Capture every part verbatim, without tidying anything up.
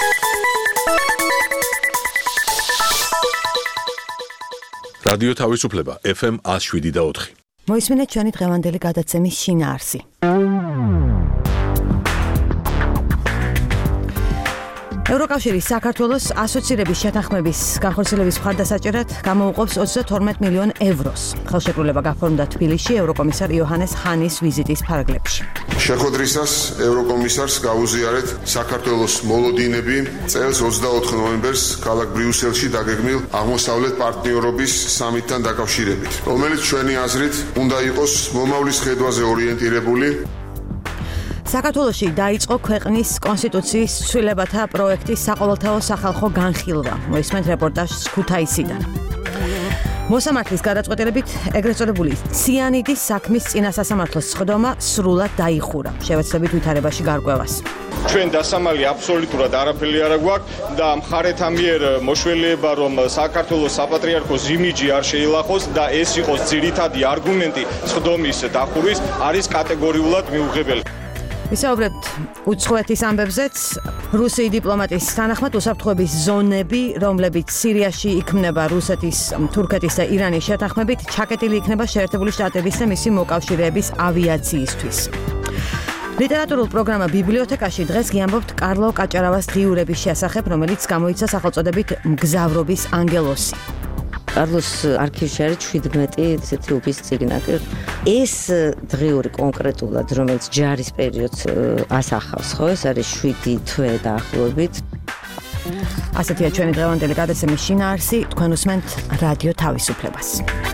რადიო თავისუფლება ეფ ემ one oh seven და four. მოისმინეთ ჩვენი დღევანდელი გადაცემის შინაარსი. ევროკავშირის საქართველოს ასოცირების შეთანხმების განხორციელების მხარდასაჭერად გამოუყოფს ოცდათორმეტ მილიონ ევროს. ხელშეკრულება გაფორმდა თბილისში ევროკომისარ იოჰანეს ჰანის ვიზიტის ფარგლებში. შეხვედრისას ევროკომისარს გაუზიარეთ საქართველოს მოლოდინები წელს ოცდაოთხ ნოემბერს ქალაქ ბრიუსელში დაგეგმილ აღმოსავლეთ პარტნიორობის სამიტთან დაკავშირებით, რომელიც ჩვენი აზრით უნდა იყოს მომავლის ხედვაზე ორიენტირებული. საქართველოში დაიწყო ქვეყნის კონსტიტუციის ცვლილებათა პროექტის საყოველთაო სახალხო განხილვა. მოისმენთ რეპორტაჟს ქუთაისიდან. მოსამართლის გადაწყვეტილებით ეგრეთ წოდებული ციანიდის საქმის წინასასამართლოს სხდომა სრულად დაიხურა. შევეცდებით ვითარებაში გარკვევას. ჩვენ დასამალი აბსოლუტურად არაფერი არ გვაქვს და მხარეთა მიერ მოშველიება, რომ საქართველოს საპატრიარქოს იმიჯი არ შეილახოს და ეს იყოს ძირითადი არგუმენტი სხდომის დახურვის, არის კატეგორიულად მიუღებელი. ვისაუბრებთ უცხოეთის ამბებზეც. რუსი დიპლომატის თანახმად უსაფრთხოების ზონები, რომლებიც სირიაში იქმნება რუსეთის, თურქეთის და ირანის შეთანხმებით, ჩაკეტილი იქნება შეერთებული შტატების და მისი მოკავშირეების ავიაციისთვის. ლიტერატურულ პროგრამა ბიბლიოთეკაში დღეს გიამბობთ კარლო კაჭარავას დღიურების შესახებ, რომელიც გამოიცა სახელწოდებით მგზავრობის ანგელოსი. კარლოს არქივში არის შვიდმეტი ესეთი უბის წიგნაკი. ეს დღიური კონკრეტულად, რომელიც ჯარის პერიოდს ასახავს, ხო, ეს არის შვიდი თვე დაახლოებით. ასეთია ჩვენი დღევანდელი გადაცემის შინაარსი, თქვენ უსმენთ რადიო თავისუფლებას.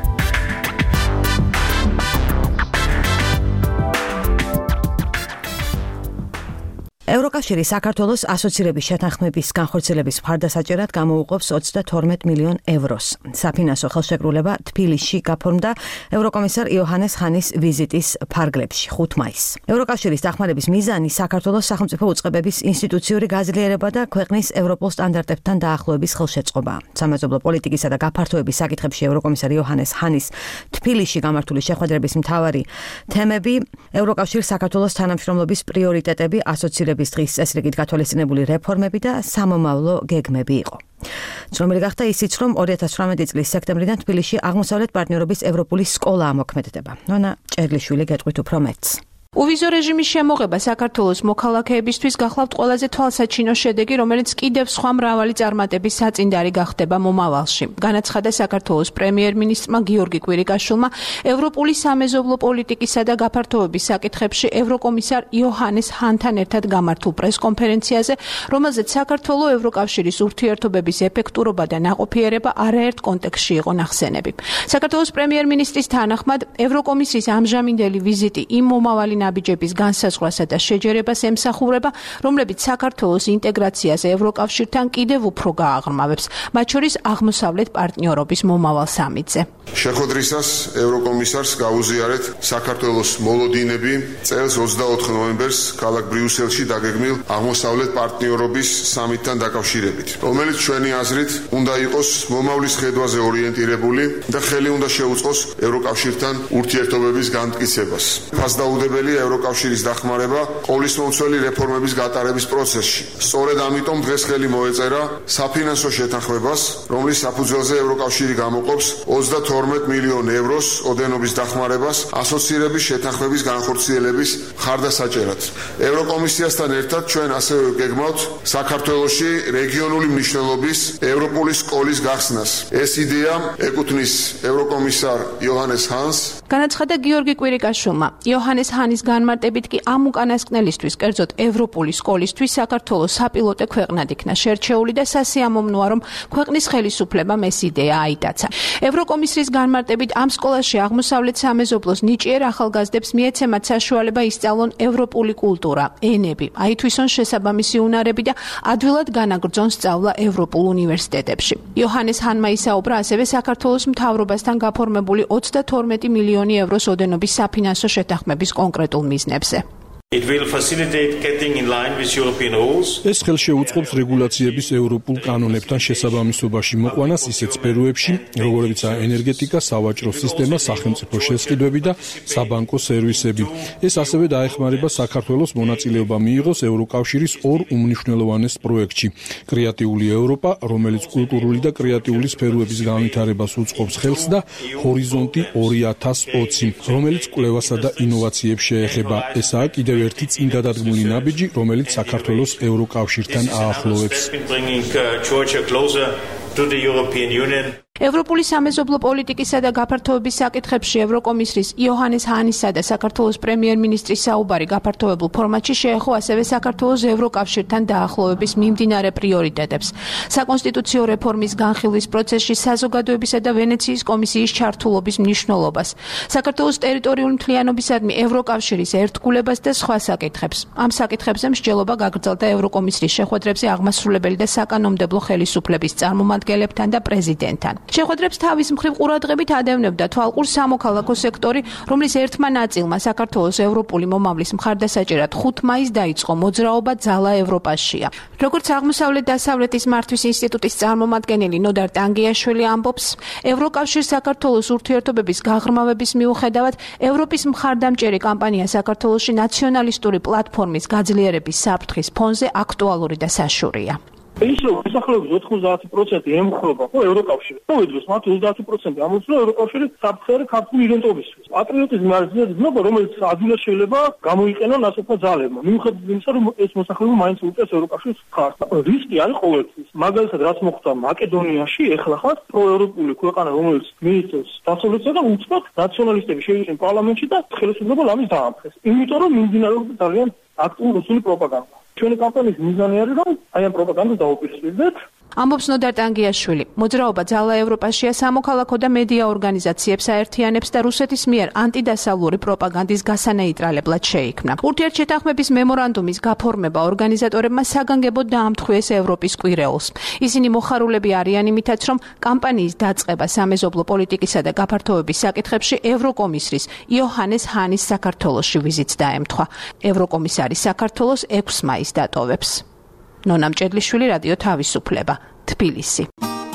ევროკავშირი საქართველოს ასოცირების შეთანხმების განხორციელების მხარდასაჭერად გამოუყოფს ოცდათორმეტ მილიონ ევროს. საფინანსო ხელშეკრულება თბილისში გაფორმდა ევროკომისარ იოჰანეს ჰანის ვიზიტის ფარგლებში ხუთ მაისს. ევროკავშირის დახმარების მიზანი საქართველოს სახელმწიფო უწყებების ინსტიტუციური გაზრიერება და ქვეყნის ევროპულ სტანდარტებთან დაახლოების ხელშეწყობა. სამეზობლო პოლიტიკისა და გაფართოების საკითხებში ევროკომისარ იოჰანეს ჰანის თბილისში გამართული შეხვედრების მთავარი თემები ევროკავშირის საქართველოს თანამშრომლობის პრიორიტეტები, ასოცირების დღის წესრიგით გათვალისწინებული რეფორმები და სამომავლო გეგმები იყო. ცნობილი გახდა ისიც, რომ ორი ათას ცხრამეტი წლის სექტემბრიდან თბილისში აღმოსავლეთ პარტნიორობის ევროპული სკოლა ამოქმედდება. ნონა ჭერლიშვილი გეტყვით უფრო მეტს. უვიზო რეჟიმის შემოღება საქართველოს მოქალაქეებისთვის გახლავთ ყველაზე თვალსაჩინო შედეგი, რომელიც კიდევ სხვა მრავალი წარმატების საწინდარი გახდება მომავალში. განაცხადა საქართველოს პრემიერ-მინისტრმა გიორგი კვირიკაშვილმა ევროპული სამეზობლო პოლიტიკისა და გაფართოების საკითხებში ევროკომისარ იოჰანეს ჰანთან ერთად გამართულ პრესკონფერენციაზე, რომელზეც საქართველოს ევროკავშირის ურთიერთობების ეფექტურობა და ნაყოფიერება არაერთ კონტექსტში იყო ნახსენები. საქართველოს პრემიერ-მინისტრის თანახმად ევროკომისიის ამჟამინდელი ვიზიტი იმ მომავალი ნაბიჯების განსაზღვრასა და შეჯერებას ემსახურება, რომლებიც საქართველოს ინტეგრაციას ევროკავშირთან კიდევ უფრო გააღრმავებს, მათ შორის აღმოსავლეთ პარტნიორობის მომავალ სამიტზე. შეხვედრისას ევროკომისარს გაუზიარეთ საქართველოს მოლოდინები წელს ოცდაოთხ ნოემბერს ქალაქ ბრიუსელში დაგეგმილ აღმოსავლეთ პარტნიორობის სამიტთან დაკავშირებით, რომელიც ჩვენი აზრით უნდა იყოს მომავლის ხედვაზე ორიენტირებული და ხელი უნდა შეუწყოს ევროკავშირთან ურთიერთობების განმტკიცებას. ფასდაუდებელი ევროკავშირის დახმარება ყოვლისმომცველი რეფორმების გატარების პროცესში. სწორედ ამიტომ დღეს ხელი მოეწერა საფინანსო შეთანხმებას, რომლის საფუძველზე ევროკავშირი გამოყოფს ოცდათორმეტ მილიონ ევროს ოდენობის დახმარებას ასოცირების შეთანხმების განხორციელების მხარდასაჭერად. ევროკომისიასთან ერთად ჩვენ ასევე გეგმავთ საქართველოში რეგიონული მნიშვნელობის ევროპული სკოლის გახსნას. ეს იდეა ეკუთვნის ევროკომისარ იოჰანეს ჰანს. განაცხადა გიორგი კვირიკაშვილმა. იოჰანეს ჰანის განმარტებით კი ამ უკანასკნელისთვის, კერძოდ ევროპული სკოლისთვის საქართველოს საპილოტე ქვეყნად იქნა შერჩეული და სასიამოვნოა, რომ ქვეყნის ხელისუფლებამ ეს იდეა აიტაცა. ევროკომისრის განმარტებით ამ სკოლაში აღმოსავლეთ სამეზობლოს ნიჭიერ ახალგაზრდებს მიეცემათ საშუალება ისწავლონ ევროპული კულტურა, ენები, აითვისონ შესაბამისი უნარები და ადვილად განაგრძონ სწავლა ევროპულ უნივერსიტეტებში. იოჰანეს ჰანმა ისაუბრა ასევე საქართველოს მთავრობასთან გაფორმებული ოცდათორმეტი მილიონი ევროს ოდენობის საფინანსო შეთანხმების კონკრეტულ მიზნებზე. It will facilitate getting in line with European rules. ეს ხელშეუწყობს რეგულაციების ევროპულ კანონებთან შესაბამისობაში მოყვანას ისეთ სფეროებში, როგორებიცაა ენერგეტიკა, სავაჭრო სისტემა, სახელმწიფო შესყიდვები და საბანკო სერვისები. ეს ასევე დაეხმარება საქართველოს მონაწილეობა მიიღოს ევროკავშირის ორ უმნიშვნელოვანეს პროექტში: კრეატიული ევროპა, რომელიც კულტურული და კრეატიული სფეროების განვითარებას უწყობს ხელს და ჰორიზონტი ორი ათას ოცი, რომელიც კვლევასა და ინოვაციებს შეეხება. ესაა კიდევ ერთი წინ გადადგმული ნაბიჯი, რომელიც საქართველოს ევროკავშირთან აახლოვებს. ევროპული სამეზობლო პოლიტიკისა და გაფართოების საკითხებში ევროკომისრის იოჰანეს ჰანისა და საქართველოს პრემიერ-მინისტრის საუბარი გაფართოებულ ფორმატში შეეხო ასევე საქართველოს ევროკავშირთან დაახლოების მიმდინარე პრიორიტეტებს, საკონსტიტუციო რეფორმის განხილვის პროცესში საზოგადოებისა და ვენეციის კომისიის ჩართულობის მნიშვნელობას, საქართველოს ტერიტორიული მთლიანობისადმი ევროკავშირის ერთგულებას და სხვა საკითხებს. ამ საკითხებზე მსჯელობა გაგრძელდა ევროკომისრის შეხვედრებზე აღმასრულებელი და საკანონმდებლო ხელისუფლების წარმომადგენლებთან და პრეზიდენტთან. შეხვედრებს თავის მხრივ ყურადღებით ადევნებდა თვალყურ სამოქალაქო სექტორი, რომლის ერთმა ნაწილმა საქართველოს ევროპული მომავლის მხარდასაჭერად ხუთ მაისს დაიწყო მოძრაობა ძალა ევროპაშია. როგორც აღმოსავლეთ-დასავლეთის მართვის ინსტიტუტის წარმომადგენელი ნოდარ ტანგიაშვილი ამბობს, ევროკავშირ საქართველოს ურთიერთობების გაღრმავების მიუხედავად, ევროპის მხარდამჭერი კამპანია საქართველოში ნაციონალისტური პლატფორმის გაძლიერების საფრთხის ფონზე აქტუალური და საშურია. ისე მოსახლეობის ოთხმოცდაათი პროცენტი ემხრობა ხო ევროკავშირს. მოვიდროს მათ ოცდაათი პროცენტი ამოწმო ევროკავშირის საფრთხე ქართული იდენტობისთვის. პატრიოტიზმი არის ძნობა, რომელიც ადვილად შეიძლება გამოიყენონ ასეთმა ძალებმა. მიუხედავად იმისა, რომ ეს მოსახლეობა მაინც უწევს ევროკავშირის მხარს. რისკი არის ყოველთვის. მაგალითად, რაც მოხდა მაკედონიაში, ეხლა ხარ პროევროპული ქვეყანა, რომელიც მიიწევს დასავლეთსა და უცბად ნაციონალისტები შევიდნენ პარლამენტში და ხელისუფლება ამის დაამხეს. იმიტომ რომ მიმდინარეობდა ძალიან აქტიური რუსული პროპაგანდა. ჩვენი კამპანიის მიზანი არის, რომ აი ამ პროპაგანდას დაუპირისპირდეთ. ამბობს ნოდარ ტანგიაშვილი. მოძრაობა ძალა ევროპაშია სამოქალაქო და მედია ორგანიზაციებს აერთიანებს და რუსეთის მიერ ანტიდასავლური პროპაგანდის გასანეიტრალებლად შეიქმნა. ურთიერთშეთანხმების მემორანდუმის გაფორმება ორგანიზატორებმა საგანგებოდ დაამთხვიეს ევროპის კვირეულს. ისინი მოხარულები არიან იმითაც, რომ კამპანიის დაწყება სამეზობლო პოლიტიკისა და გაფართოების საკითხებში ევროკომისრის იოჰანეს ჰანის საქართველოში ვიზიტს დაემთხვა. ევროკომისარი საქართველოს ექვსი მაისს დატოვებს. ნონა მჭედლიშვილი, რადიო თავისუფლება, თბილისი.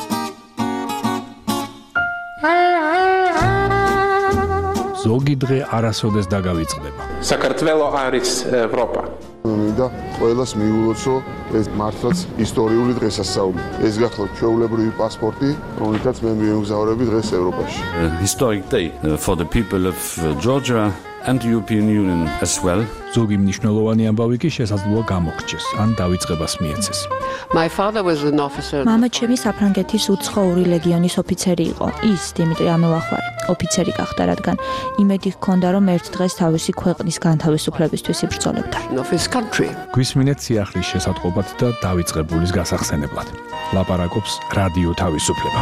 ზოგი დღე არასოდეს დაგავიწყდება. საქართველო არის ევროპა. მინდა ყველას მიულოცო ეს მართლაც ისტორიული დღესასწაული. ეს გახლავთ ჩვეულებრივი პასპორტი, რომელთაც მე მივემგზავრები დღეს ევროპაში. Historic day for the people of Georgia and the European Union as well. ზოგი მნიშვნელოვანი ამბავი კი შესაძლოა გამოგრჩეს, ან დავიწყებას მიეცეს. My father was an officer. მამა ჩემი საფრანგეთის უცხოური ლეგიონის ოფიცერი იყო. ის დიმიტრი ამელახვარი ოფიცერი გახდა, რადგან იმედი ჰქონდა, რომ ერთ დღეს თავისი ქვეყნის განთავისუფლებისთვის იბრძოლებდა. გვისმინეთ სიახლის შესატყობად და დავიწყებულის გასახსენებლად. ლაპარაკობს რადიო თავისუფლება.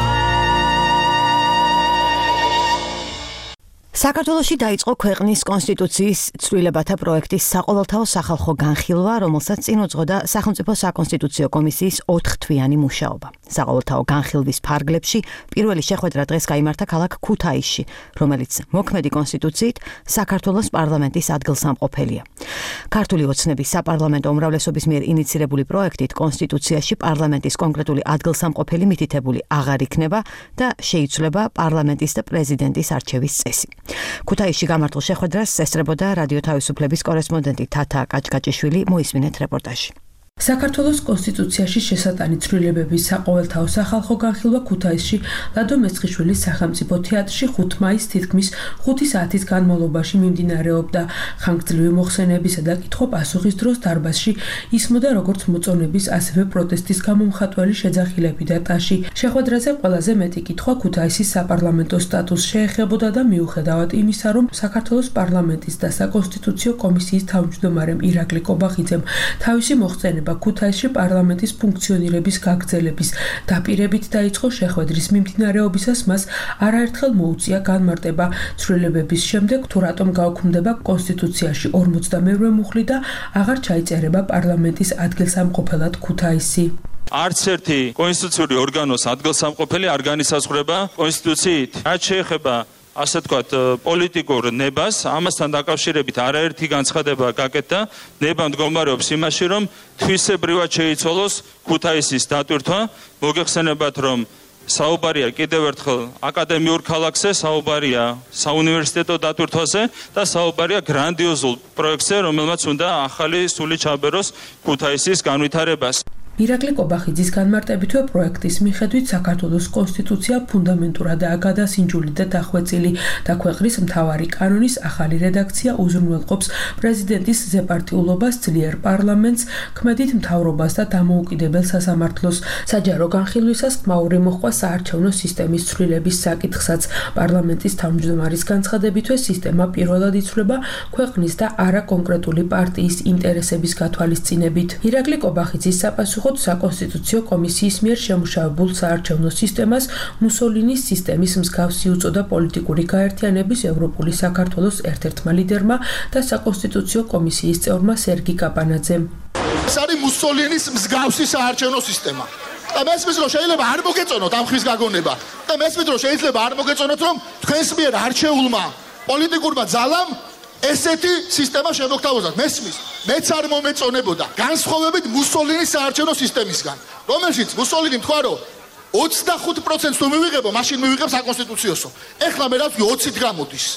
საქართველოში დაიწყო ქვეყნის კონსტიტუციის ცვლილებათა პროექტის საყოველთაო სახალხო განხილვა, რომელსაც წინ უძღოდა სახელმწიფო საკონსტიტუციო კომისიის ოთხთვიანი მუშაობა. საყოველთაო განხილვის ფარგლებში პირველი შეხვედრა დღეს გაიმართა ქალაქ ქუთაისში, რომელიც მოქმედი კონსტიტუციით საქართველოს პარლამენტის ადგილსამყოფელია. ქართული ოცნების საპარლამენტო უმრავლესობის მიერ ინიცირებული პროექტით კონსტიტუციაში პარლამენტის კონკრეტული ადგილსამყოფელი მითითებული აღარ იქნება და შეიცვლება პარლამენტის და პრეზიდენტის არჩევის წესი. ქუთაისში გამართულ შეხვედრას ესწრებოდა რადიო თავისუფლების კორესპონდენტი თათა კაჭკაჭიშვილი, მოისმინეთ რეპორტაჟი. საქართველოს კონსტიტუციაში შესატანი ცვლილებების საყოველთაო სახალხო განხილვა ქუთაისში ლადო მესხიშვილის სახელმწიფო თეატრში ხუთი მაისს თითქმის ხუთი საათის განმავლობაში მიმდინარეობდა. ხანგრძლივი მოხსენებისა და კითხვა-პასუხის დროს დარბაზში ისმოდა როგორც მოწონების, ასევე პროტესტის გამომხატველი შეძახილები და ტაში. შეხვედრაზე ყველაზე მეტი კითხვა ქუთაისის საპარლამენტო სტატუსს შეეხებოდა და მიუხედავად იმისა, რომ საქართველოს პარლამენტის და საკონსტიტუციო კომისიის თავმჯდომარემ ირაკლი კობახიძემ თავისი მოხსენება ქუთაისში პარლამენტის ფუნქციონირების გაგრძელების დაპირებით დაიწყო შეხვედრის მიმდინარეობისას მას არაერთხელ მოუწია განმარტება ცვლილებების შემდეგ თუ რატომ გაუქმდება კონსტიტუციაში ორმოცდამეორე მუხლი და აღარ ჩაიწერება პარლამენტის ადგილსამყოფელად ქუთაისი. არც ერთი კონსტიტუციური ორგანოს ადგილსამყოფელი არ განისაზღვრება კონსტიტუციით. რაც შეეხება ასე თქვათ, პოლიტიკურ ნებას, ამასთან დაკავშირებით არაერთი განცხადება გაკეთდა. ნება მდგომარეობს იმაში, რომ თვისებრივად შეიცვალოს ქუთაისის დატვირთვა. მოგეხსენებათ, რომ საუბარია კიდევ ერთხელ აკადემიურ ქალაქზე, საუბარია საუნივერსიტეტო დატვირთვაზე და საუბარია გრანდიოზულ პროექტზე, რომელმაც უნდა ახალი სული ჩაბეროს ქუთაისის განვითარებას. ირაკლი კობახიძის განმარტებითვე პროექტის მიხედვით საქართველოს კონსტიტუცია ფუნდამენტურადაა გადასინჯული და დახვეწილი და ქვეყნის მთავარი კანონის ახალი რედაქცია უზრუნველყოფს პრეზიდენტის ზეპარტიულობას, ძლიერ პარლამენტს, ქმედით მთავრობას და დამოუკიდებელ სასამართლოს. საჯარო განხილვისას კმაური მოჰყვა საარჩევნო სისტემის ცვლილების საკითხსაც. პარლამენტის თავმჯდომარის განცხადებითვე სისტემა პირველად იცვლება ქვეყნის და არა კონკრეტული პარტიის ინტერესების გათვალისწინებით. ირაკლი კობახიძის sapasukho საკონსტიტუციო კომისიის მიერ შემუშავებულ საარჩევნო სისტემას მუსოლინის სისტემის მსგავსი უწოდა პოლიტიკური გაერთიანების ევროპული საქართველოს ერთ-ერთმა ლიდერმა და საკონსტიტუციო კომისიის წევრმა სერგი კაპანაძემ. ეს არის მუსოლინის მსგავსი საარჩევნო სისტემა. და მესმის რომ შეიძლება არ მოგეწონოთ ამ ხმის გაგონება და მესმის რომ შეიძლება არ მოგეწონოთ რომ თქვენს მიერ არჩეულმა პოლიტიკურმა ძალამ ესეთი სისტემა შემოგთავაზოთ. მესმის, მეც არ მომეწონებოდა განსხვავებით მუსოლინის საარჩევნო სისტემისგან, რომელშიც მუსოლინი თქვა რომ ოცდახუთ პროცენტს თუ მივიღებო, მაშინ მივიღებ საკონსტიტუციოსო. ეხლა მე რა ვთქვი, ოცით გამოდის.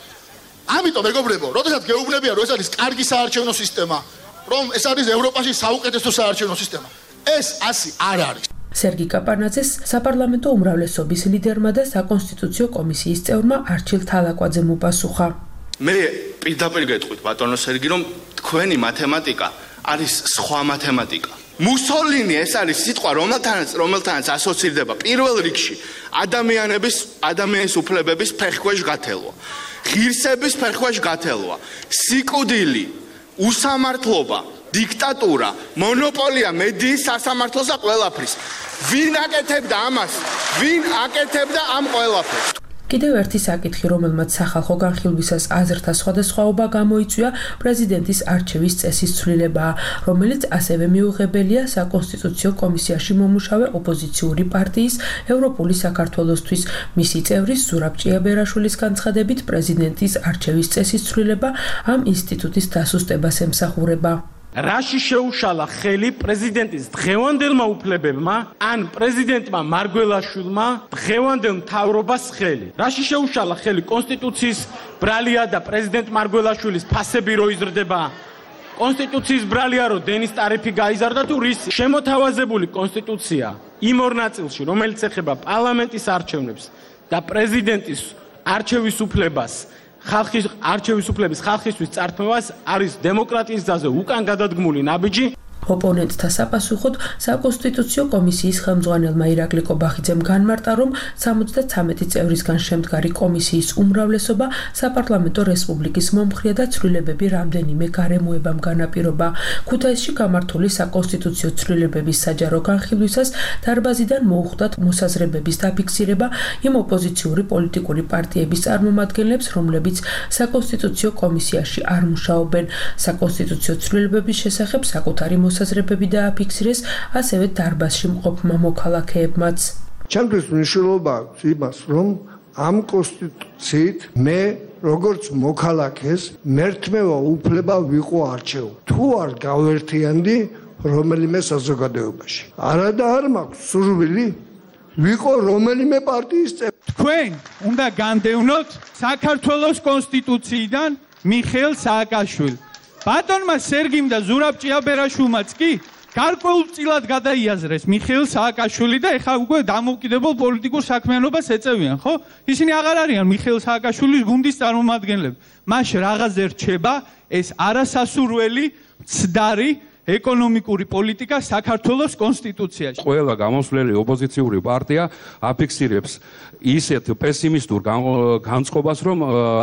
ამიტომ მეგობრებო, როდესაც გეუბნებიან რომ ეს არის კარგი საარჩევნო სისტემა, რომ ეს არის ევროპაში საუკეთესო საარჩევნო სისტემა, ეს ასე არ არის. სერგი კაპანაძეს საპარლამენტო უმრავლესობის ლიდერმა და საკონსტიტუციო კომისიის წევრმა არჩილ თალაკვაძემ უპასუხა. მე პირდაპირ გეტყვით ბატონო სერგი, რომ თქვენი მათემატიკა არის სხვა მათემატიკა. მუსოლინი ეს არის სიტყვა, რომელთანაც რომელთანაც ასოცირდება პირველ რიგში ადამიანების ადამიანის უფლებების ფეხქვეშ გათელვა, ღირსების ფეხქვეშ გათელვა, სიკვდილი, უსამართლობა, დიქტატურა, მონოპოლია მედიის სასამართლოს და ყველაფრის. ვინ აკეთებდა ამას? ვინ აკეთებდა ამ ყველაფერს? კიდევ ერთი საკითხი, რომელმაც სახალხო განხილვისას აზრთა სხვადასხვაობა გამოიწვია, პრეზიდენტის არჩევის წესის ცვლილებაა, რომელიც ასევე მიუღებელია საკონსტიტუციო კომისიაში მომუშავე ოპოზიციური პარტიის ევროპული საქართველოსთვის. მისი წევრის ზურაბ ჭიაბერაშვილის განცხადებით, პრეზიდენტის არჩევის წესის ცვლილება ამ ინსტიტუტის დასუსტებას ემსახურება. რაში შეუშალა ხელი პრეზიდენტის დღევანდელმა უფლებებმა ან პრეზიდენტმა მარგველაშვილმა დღევანდელ მთავრობას ხელი? რაში შეუშალა ხელი კონსტიტუციის ბრალია და პრეზიდენტ მარგველაშვილის ფასები რო იზრდება? კონსტიტუციის ბრალია რო დენის ტარიფი გაიზარდა თუ რის? შემოთავაზებული კონსტიტუცია იმ ორ ნაწილში, რომელიც ეხება პარლამენტის არჩევნებს და პრეზიდენტის არჩევის უფლებას, ხალხის არჩევის უფლების ხალხისთვის წართმევას არის დემოკრატიის გზაზე უკან გადადგმული ნაბიჯი. ოპონენტთა საპასუხოდ საკონსტიტუციო კომისიის ხელმძღვანელმა ირაკლი კობახიძემ განმარტა, რომ სამოცდათვრამეტი წევრისგან შემდგარი კომისიის უმრავლესობა საპარლამენტო რესპუბლიკის მომხრეა და ცვლილებები რამდენიმე გარემოებამ განაპირობა. ქუთაისში გამართული საკონსტიტუციო ცვლილებების საჯარო განხილვისას დარბაზიდან მოუხდათ მოსაზრებების დაფიქსირება იმ ოპოზიციური პოლიტიკური პარტიების წარმომადგენლებს, რომლებიც საკონსტიტუციო კომისიაში არ მუშაობენ. საკონსტიტუციო ცვლილებების შესახებ საკუთარი მოსაზრებები დააფიქსირეს ასევე დარბაზში მყოფმა მოქალაქეებმაც. ჩემთვის მნიშვნელობა აქვს იმას, რომ ამ კონსტიტუციით მე როგორც მოქალაქეს მერთმევა უფლება ვიყო არჩეულ. თუ არ გავერთიანდი რომელიმე საზოგადოებაში. არა და არ მაქვს სურვილი ვიყო რომელიმე პარტიის წევრი. თქვენ უნდა განდევნოთ საქართველოს კონსტიტუციიდან მიხეილ სააკაშვილს. ბატონმა სერგიმ და ზურაბ ჭიაბერაშვილმაც კი გარკვეულწილად გადაიაზრეს მიხეილ სააკაშვილი და ეხლა უკვე დამოუკიდებელ პოლიტიკურ საქმიანობას ეწევიან, ხო? ისინი აღარ არიან მიხეილ სააკაშვილის გუნდის წარმომადგენლები. მას რაღაცზე რჩება ეს არასასურველი, მცდარი ეკონომიკური პოლიტიკა საქართველოს კონსტიტუციაში. ყველა გამოსვლელი ოპოზიციური პარტია აფიქსირებს ისეთ პესიმისტურ განწყობას, რომ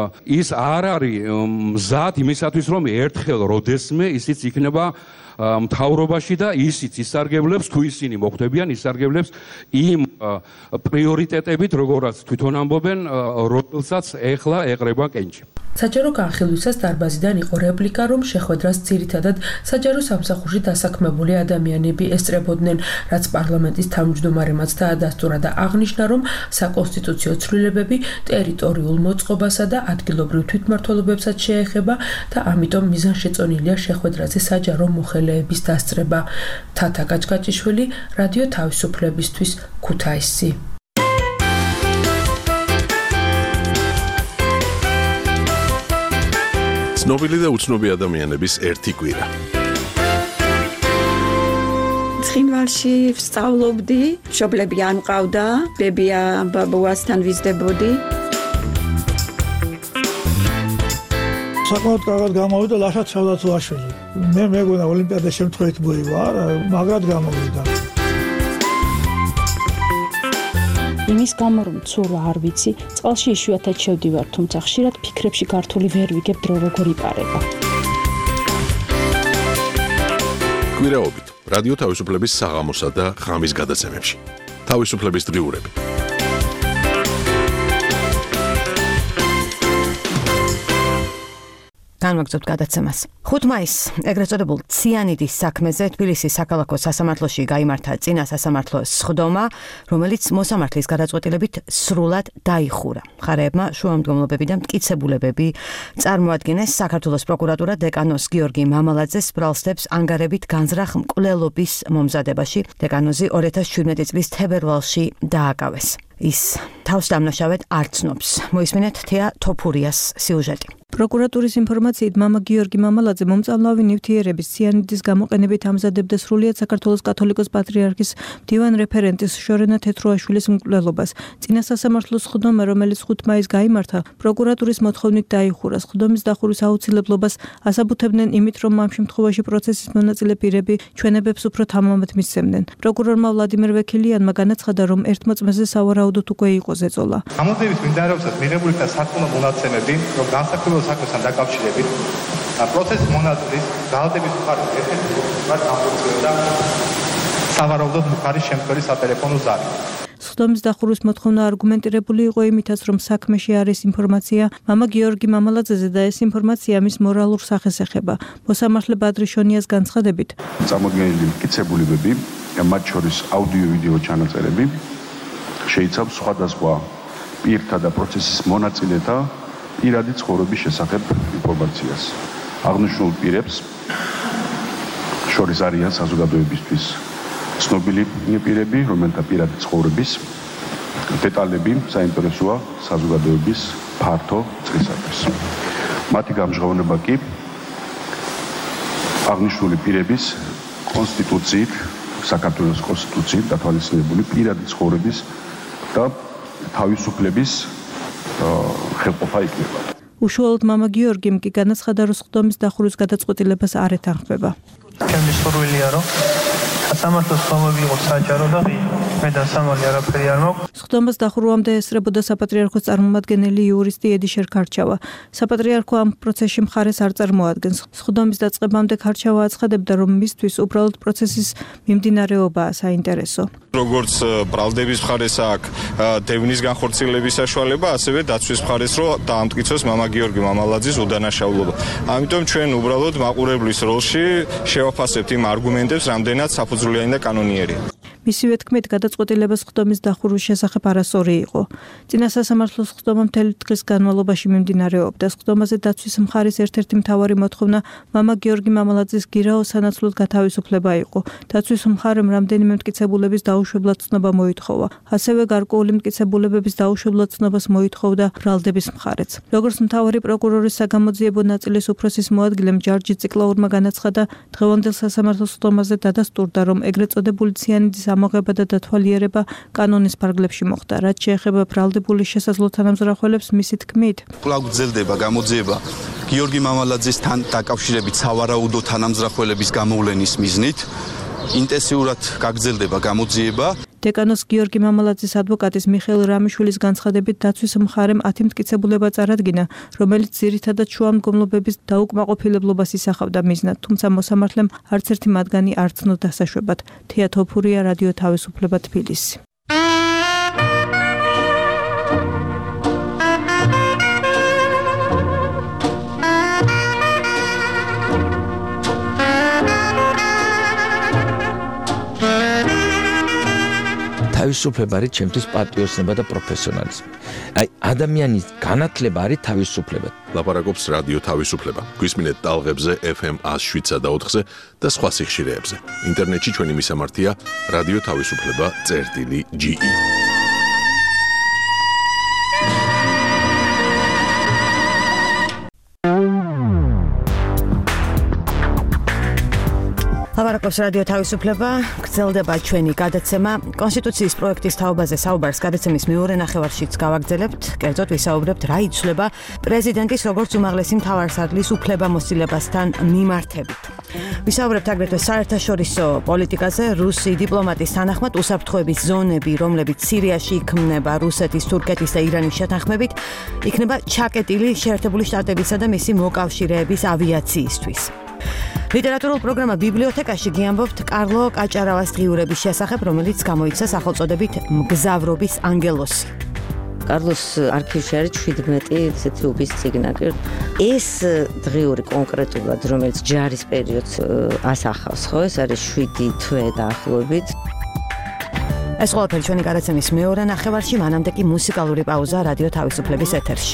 ის არ არის მზად იმისათვის, რომ ერთხელ როდესმე ისიც იქნება მთავრობაში და ისიც ისარგებლებს, თუ ისინი მოხვდებიან, ისარგებლებს იმ პრიორიტეტებით, როგორაც თვითონ ამბობენ, რომელსაც ეხლა ეყრება კენჭი. საჯარო განხილვისას დარბაზიდან იყო რეპლიკა, რომ შეხვედრას ძირითადად საჯარო სამსახურში დასაქმებული ადამიანები ესწრებოდნენ, რაც პარლამენტის თავმჯდომარემაც დაადასტურა და აღნიშნა, რომ საკონსტიტუციო ცვლილებები ტერიტორიულ მოწყობასა და ადგილობრივ თვითმმართველობებსაც შეეხება და ამიტომ მიზანშეწონილია შეხვედრაზე საჯარო მოხელეების დასწრება. თათა გაჭგაჭიშვილი, რადიო თავისუფლებისთვის, ქუთაისი. ცნობილი და უცნობი ადამიანების ერთი კვირა. ცხინვალში ვსწავლობდი, მშობლები არ მყავდა, ბებია ბაბუასთან ვიზრდებოდი. საკმაოდ კარგად გამოვიდა ლაშა ჩავდაცვაშვილი. მე მეგონა ოლიმპიადა შემთხვევით მოივა, მაგრად გამოვიდა. იმის გამო რომ ცურვა არ ვიცი, წყალში იშვიათად შევდივარ, თუმცა ხშირად ფიქრებში გართული ვერ ვიგებ დრო როგორ იპარება. კვირაობით რადიო თავისუფლების საღამოსა და ღამის გადაცემებში. თავისუფლების დღიურები. განვაგრძობთ გადაცემას. ხუთი მაისს ეგრეთ წოდებულ ციანიდის საქმეზე თბილისის საქალაქო სასამართლოში გაიმართა წინა სასამართლოს სხდომა, რომელიც მოსამართლის გადაწყვეტილებით სრულად დაიხურა. მხარეებმა შუამდგომლობები და მტკიცებულებები წარმოადგენეს. საქართველოს პროკურატურა დეკანოზ გიორგი მამალაძეს ბრალსდებს ანგარებით განზრახ მკვლელობის მომზადებაში. დეკანოზი ორი ათას შვიდმეტი წლის თებერვალში დააკავეს. ის თავს დამნაშავედ არ ცნობს. მოისმინეთ თეა თოფურიას სიუჟეტი. პროკურატურის ინფორმაციით მამა გიორგი მამალაძე მომწამლავი ნივთიერების ციანიდის გამოყენებით ამზადებდა სრულიად საქართველოს კათოლიკოს პატრიარქის მდივან რეფერენტის შორენა თეთროაშვილის მკვლელობას. წინა სასამართლოს სხდომა, რომელიც ხუთი მაისს გაიმართა, პროკურატურის მოთხოვნით დაიხურა. სხდომის დახურვის აუცილებლობას ასაბუთებდნენ იმით, რომ ამ შემთხვევაში პროცესის მონაწილე პირები ჩვენებებს უფრო თამამად მისცემდნენ. პროკურორმა ვლადიმერ ვექილიანმა განაცხადა, რომ ერთ მოწმეზე სავარაუდოდ უკვე იყო ზეწოლა. გამოძიების მიმდინარეობისას მიღებული იქნა საკონო მონაცემები, რომ განსაკუთრებულ საქმესთან დაკავშირებით პროცესის მონაწილის ძალადების მხარეს ერთ-ერთი მოხდა გამორჩეოდა სავარაუდოდ მუხარის შემქმნელი სატელეფონო ზარი. სხდომის დახურვის მოთხოვნა არგუმენტირებული იყო იმითაც, რომ საქმეში არის ინფორმაცია მამა გიორგი მამალაძეზე და ეს ინფორმაცია მის მორალურ სახეს ეხება. მოსამართლე ბადრი შონიას განცხადებით, წარმოდგენილი მტკიცებულებები, მათ შორის აუდიო-ვიდეო ჩანაწერები შეიცავს სხვადასხვა პირთა და პროცესის მონაწილეთა პირადი ცხოვრების შესახებ ინფორმაციას. აღნიშნულ პირებს შორის არიან საზოგადოებისთვის ცნობილი პირები, რომელთა პირადი ცხოვრების დეტალები საინტერესოა საზოგადოების ფართო წყისათვის. მათი გამჟღავნება კი აღნიშნული პირების კონსტიტუციით, საქართველოს კონსტიტუციით დათვალისწინებული პირადი ცხოვრების და თავისუფლების ხელყოფა იქნება. უშუალოდ მამა გიორგიმ კი განაცხადა, რომ სხდომის დახურვის გადაწყვეტილებას არ ეთანხმება. ჩემი სურვილია, რომ სასამართლოს სხდომები იყოს საჯარო და ღია. მე და სამალი არაფერი არ მაქვს. სხდომას დახურვამდე ესწრებოდა საპატრიარქოს წარმომადგენელი იურისტი ედიშერ ქარჩავა. საპატრიარქო ამ პროცესში მხარეს არ წარმოადგენს. სხდომის დაწყებამდე ქარჩავა აცხადებდა, რომ მისთვის უბრალოდ პროცესის მიმდინარეობაა საინტერესო. როგორც ბრალდების მხარეს აქვს დევნის განხორციელების საშუალება, ასევე დაცვის მხარეს რომ დაამტკიცოს მამა გიორგი მამალაძის უდანაშაულობა. ამიტომ ჩვენ უბრალოდ მაყურებლის როლში შევაფასებთ იმ არგუმენტებს, რამდენად საფუძვლიანი და კანონიერია. მისივე თქმით, გადაწყვეტილება სხდომის დახურვის შესახებ არასწორი იყო. წინა სასამართლოს სხდომა მთელი დღის განმავლობაში მიმდინარეობდა. სხდომაზე დაცვის მხარის ერთ-ერთი მთავარი მოთხოვნა მამა გიორგი მამალაძის გირაო სანაცვლოდ გათავისუფლება იყო. დაცვის მხარემ რამდენიმე მტკიცებულების დაუშვებლად ცნობა მოითხოვა. ასევე გარკვეული მტკიცებულებების დაუშვებლად ცნობას მოითხოვდა ბრალდების მხარეც. როგორც მთავარი პროკურორის საგამოძიებო ნაწილის უფროსის მოადგილემ ჯარჯი ციკლაურმა განაცხადა, დღევანდელ სასამართლოს სხდომაზე დადასტურდა, რომ ეგრეთ წოდებული ციანიდის ამოღება და დათვალიერება კანონის ფარგლებში მოხდა. რაც შეეხება ბრალდებული შესაძლო თანამზრახველებს, მისი თქმით, კვლავ გრძელდება გამოძიება გიორგი მამალაძესთან დაკავშირებით სავარაუდო თანამზრახველების გამოვლენის მიზნით. ინტენსიურად გაგრძელდება გამოძიება. დეკანოს გიორგი მამალაძის ადვოკატის მიხეილ რამიშვილის განცხადებით, დაცვის მხარემ ათი მტკიცებულება წარადგინა, რომელიც ძირითადად შუამდგომლობების დაუკმაყოფილებლობას ისახავდა მიზნად, თუმცა მოსამართლემ არც ერთი მათგანი არ ცნო დასაშვებად. თეა თოფურია, რადიო თავისუფლება, თბილისი. თავისუფლება არის ჩემთვის პატრიოტიზმი და პროფესიონალიზმი. აი ადამიანის განათლება არის თავისუფლება. ლაპარაკობს რადიო თავისუფლება. გვისმინეთ ტალღებზე ეფ ემ one oh seven და four და სხვა სიხშირეებზე. ინტერნეტში ჩვენი მისამართია რადიო თავისუფლება წერტილი ჯი ი. ლაპარაკობს რადიო თავისუფლება, გრძელდება ჩვენი გადაცემა. კონსტიტუციის პროექტის თაობაზე საუბარს გადაცემის მეორე ნახევარშიც გავაგრძელებთ. კერძოდ ვისაუბრებთ, რა იცვლება პრეზიდენტის როგორც უმაღლესი მთავარსარდლის უფლებამოსილებასთან მიმართებით. ვისაუბრებთ აგრეთვე საერთაშორისო პოლიტიკაზე. რუსი დიპლომატის თანახმად უსაფრთხოების ზონები, რომლებიც სირიაში იქმნება რუსეთის, თურქეთის და ირანის შეთანხმებით, იქნება ჩაკეტილი შეერთებული შტატებისა და მისი მოკავშირეების ავიაციისთვის. ლიტერატურულ პროგრამა ბიბლიოთეკაში გიამბობთ კარლო კაჭარავას დღიურების შესახებ, რომელიც გამოიცა სახელწოდებით მგზავრობის ანგელოსი. კარლოს არქივში არის შვიდმეტი ესეთი უბის წიგნაკი. ეს დღიური კონკრეტულად, რომელიც ჯარის პერიოდს ასახავს, ხო, ეს არის შვიდი თვე დაახლოებით. ეს ყველაფერი ჩვენი გადაცემის მეორე ნახევარში, მანამდე კი მუსიკალური პაუზა რადიო თავისუფლების ეთერში.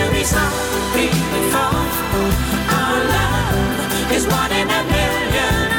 Is one in a million.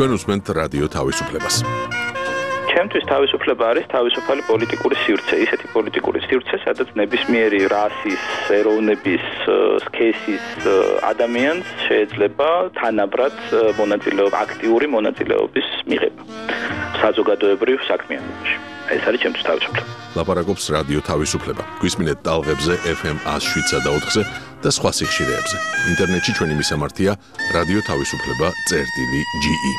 თქვენ უსმენთ რადიო თავისუფლებას. ჩემთვის თავისუფლება არის თავისუფალი პოლიტიკური სივრცე, ისეთი პოლიტიკური სივრცე, სადაც ნებისმიერი რასის, ეროვნების, სქესის ადამიანს შეიძლება თანაბრად მონაწილეობა, აქტიური მონაწილეობის მიღება საზოგადოებრივ საქმიანობაში. ეს არის ჩემთვის თავისუფლება. ლაპარაკობს რადიო თავისუფლება. გვისმინეთ ტალღებზე ეფ ემ one oh seven და ოთხზე და სხვა სიხშირეებზე. ინტერნეტში ჩვენი მისამართია რადიო თავისუფლება წერტილი ჯი ი.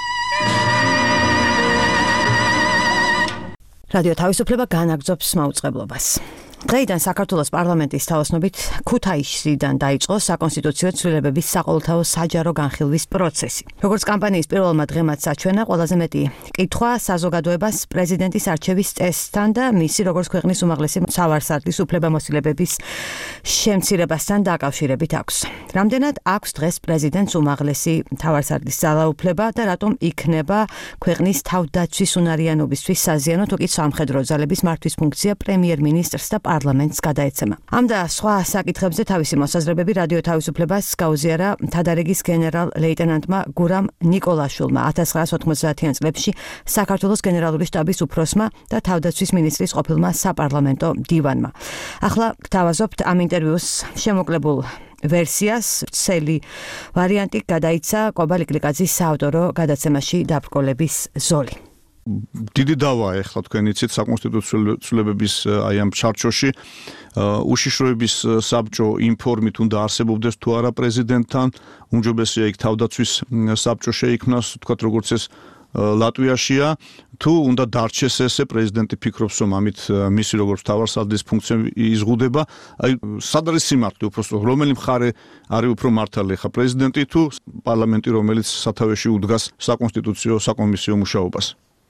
რადიო თავისუფლება განაგრძობს მაუწყებლობას. დღეიდან საქართველოს პარლამენტის თაოსნობით ქუთაისიდან დაიწყო საკონსტიტუციო ცვლილებების საყოველთაო საჯარო განხილვის პროცესი. როგორც კამპანიის პირველმა დღემაც საჩვენა, ყველაზე მეტი კითხვა საზოგადოებას პრეზიდენტის არჩევის წესთან და მისი როგორც ქვეყნის უმაღლესი მთავარსარდლის უფლებამოსილებების შემცირებასთან დაკავშირებით აქვს. რამდენად აქვს დღეს პრეზიდენტს უმაღლესი მთავარსარდლის ძალაუფლება და რატომ იქნება ქვეყნის თავდაცვის უნარიანობისთვის საზიანო თუ კი სამხედრო ძალების მართვის ფუნქცია პრემიერ-მინისტრს და პარლამენტს გადაეცემა. ამ და სხვა საკითხებზე თავისი მოსაზრებები რადიო თავისუფლებას გაუზიარა თადარიგის გენერალ-ლეიტენანტმა გურამ ნიკოლაშვილმა ათას ცხრაასი ოთხმოცდაათიან წლებში საქართველოს გენერალური შტაბის უფროსმა და თავდაცვის მინისტრის ყოფილმა საპარლამენტო დივანმა. ახლა გთავაზობთ ამ ინტერვიუს შემოკლებულ ვერსიას, ცელი ვარიანტი გადაიცა კობა ლიკლიკაძის საავტორო გადაცემაში დაბრკოლების ზოლი. დიდი დავა ეხლა თქვენ იცით საკონსტიტუციო ცვლილებების აი ამ ჩარჩოში უშიშროების საბჭო იმ ფორმით უნდა არსებობდეს თუ არა პრეზიდენტთან, უმჯობესია იქ თავდაცვის საბჭო შეიქმნას, თქვათ როგორც ეს ლატვიაშია, თუ უნდა დარჩეს ესე პრეზიდენტი ფიქრობს რომ ამით მისი როგორც მთავარსარდლის ფუნქცია იზღუდება, აი სად არის სიმართლე უბრალოდ რომელი მხარე არის უფრო მართალი ხა პრეზიდენტი თუ პარლამენტი რომელიც სათავეში უდგას საკონსტიტუციო საკომისიო მუშაობას?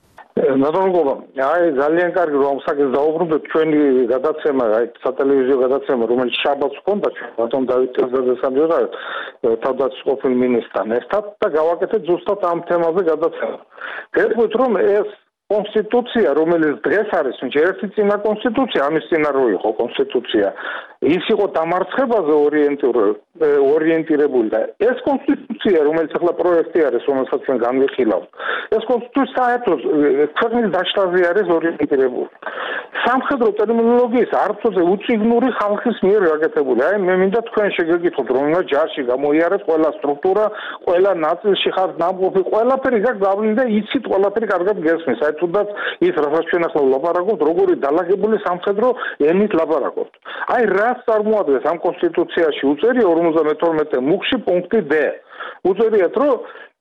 ნატონგობა, აი ძალიან კარგი რომ საკითხს დაუბრუნდეთ ჩვენი გადაცემა, აი სატელევიზიო გადაცემა, რომელიც შაბათს ჰქონდა ბატონ დავით ტელზადესამჯერა თავდაცვის ყოფილ მინისტრთან ერთად და გავაკეთეთ ზუსტად ამ თემაზე გადაცემა. გეტყვით რომ ეს კონსტიტუცია, რომელიც დღეს არის, თუმცა ერთი წინა კონსტიტუცია, ამის წინა რო იყო კონსტიტუცია, ის იყო დამარცხებაზე ორიენტირებული და ეს კონსტიტუცია, რომელიც ახლა პროექტი არის, რომელსაც ჩვენ განვიხილავთ, ეს კონსტიტუცია საერთოდ ქვეყნის დაშლაზე არის ორიენტირებული. სამხედრო ტერმინოლოგიის არცოზე უწიგნური ხალხის მიერ გაკეთებული. აი მე მინდა თქვენ შეგეკითხოთ, რომ ჯარში გამოიარეთ ყველა სტრუქტურა, ყველა ნაწილში ხარ ნამყოფი, ყველაფერი გაკ გავლინდა, იცით ყველაფერი კარგად გესმის. აი თუნდაც ის რასაც ჩვენ ახლა ვლაპარაკობთ, როგორი დალაგებული სამხედრო ენით ვლაპარაკობთ. აი რას წარმოადგენს ამ კონსტიტუციაში უწერია ორმოცდამეთორმეტე მუხში პუნქტი D. უწერიათ რომ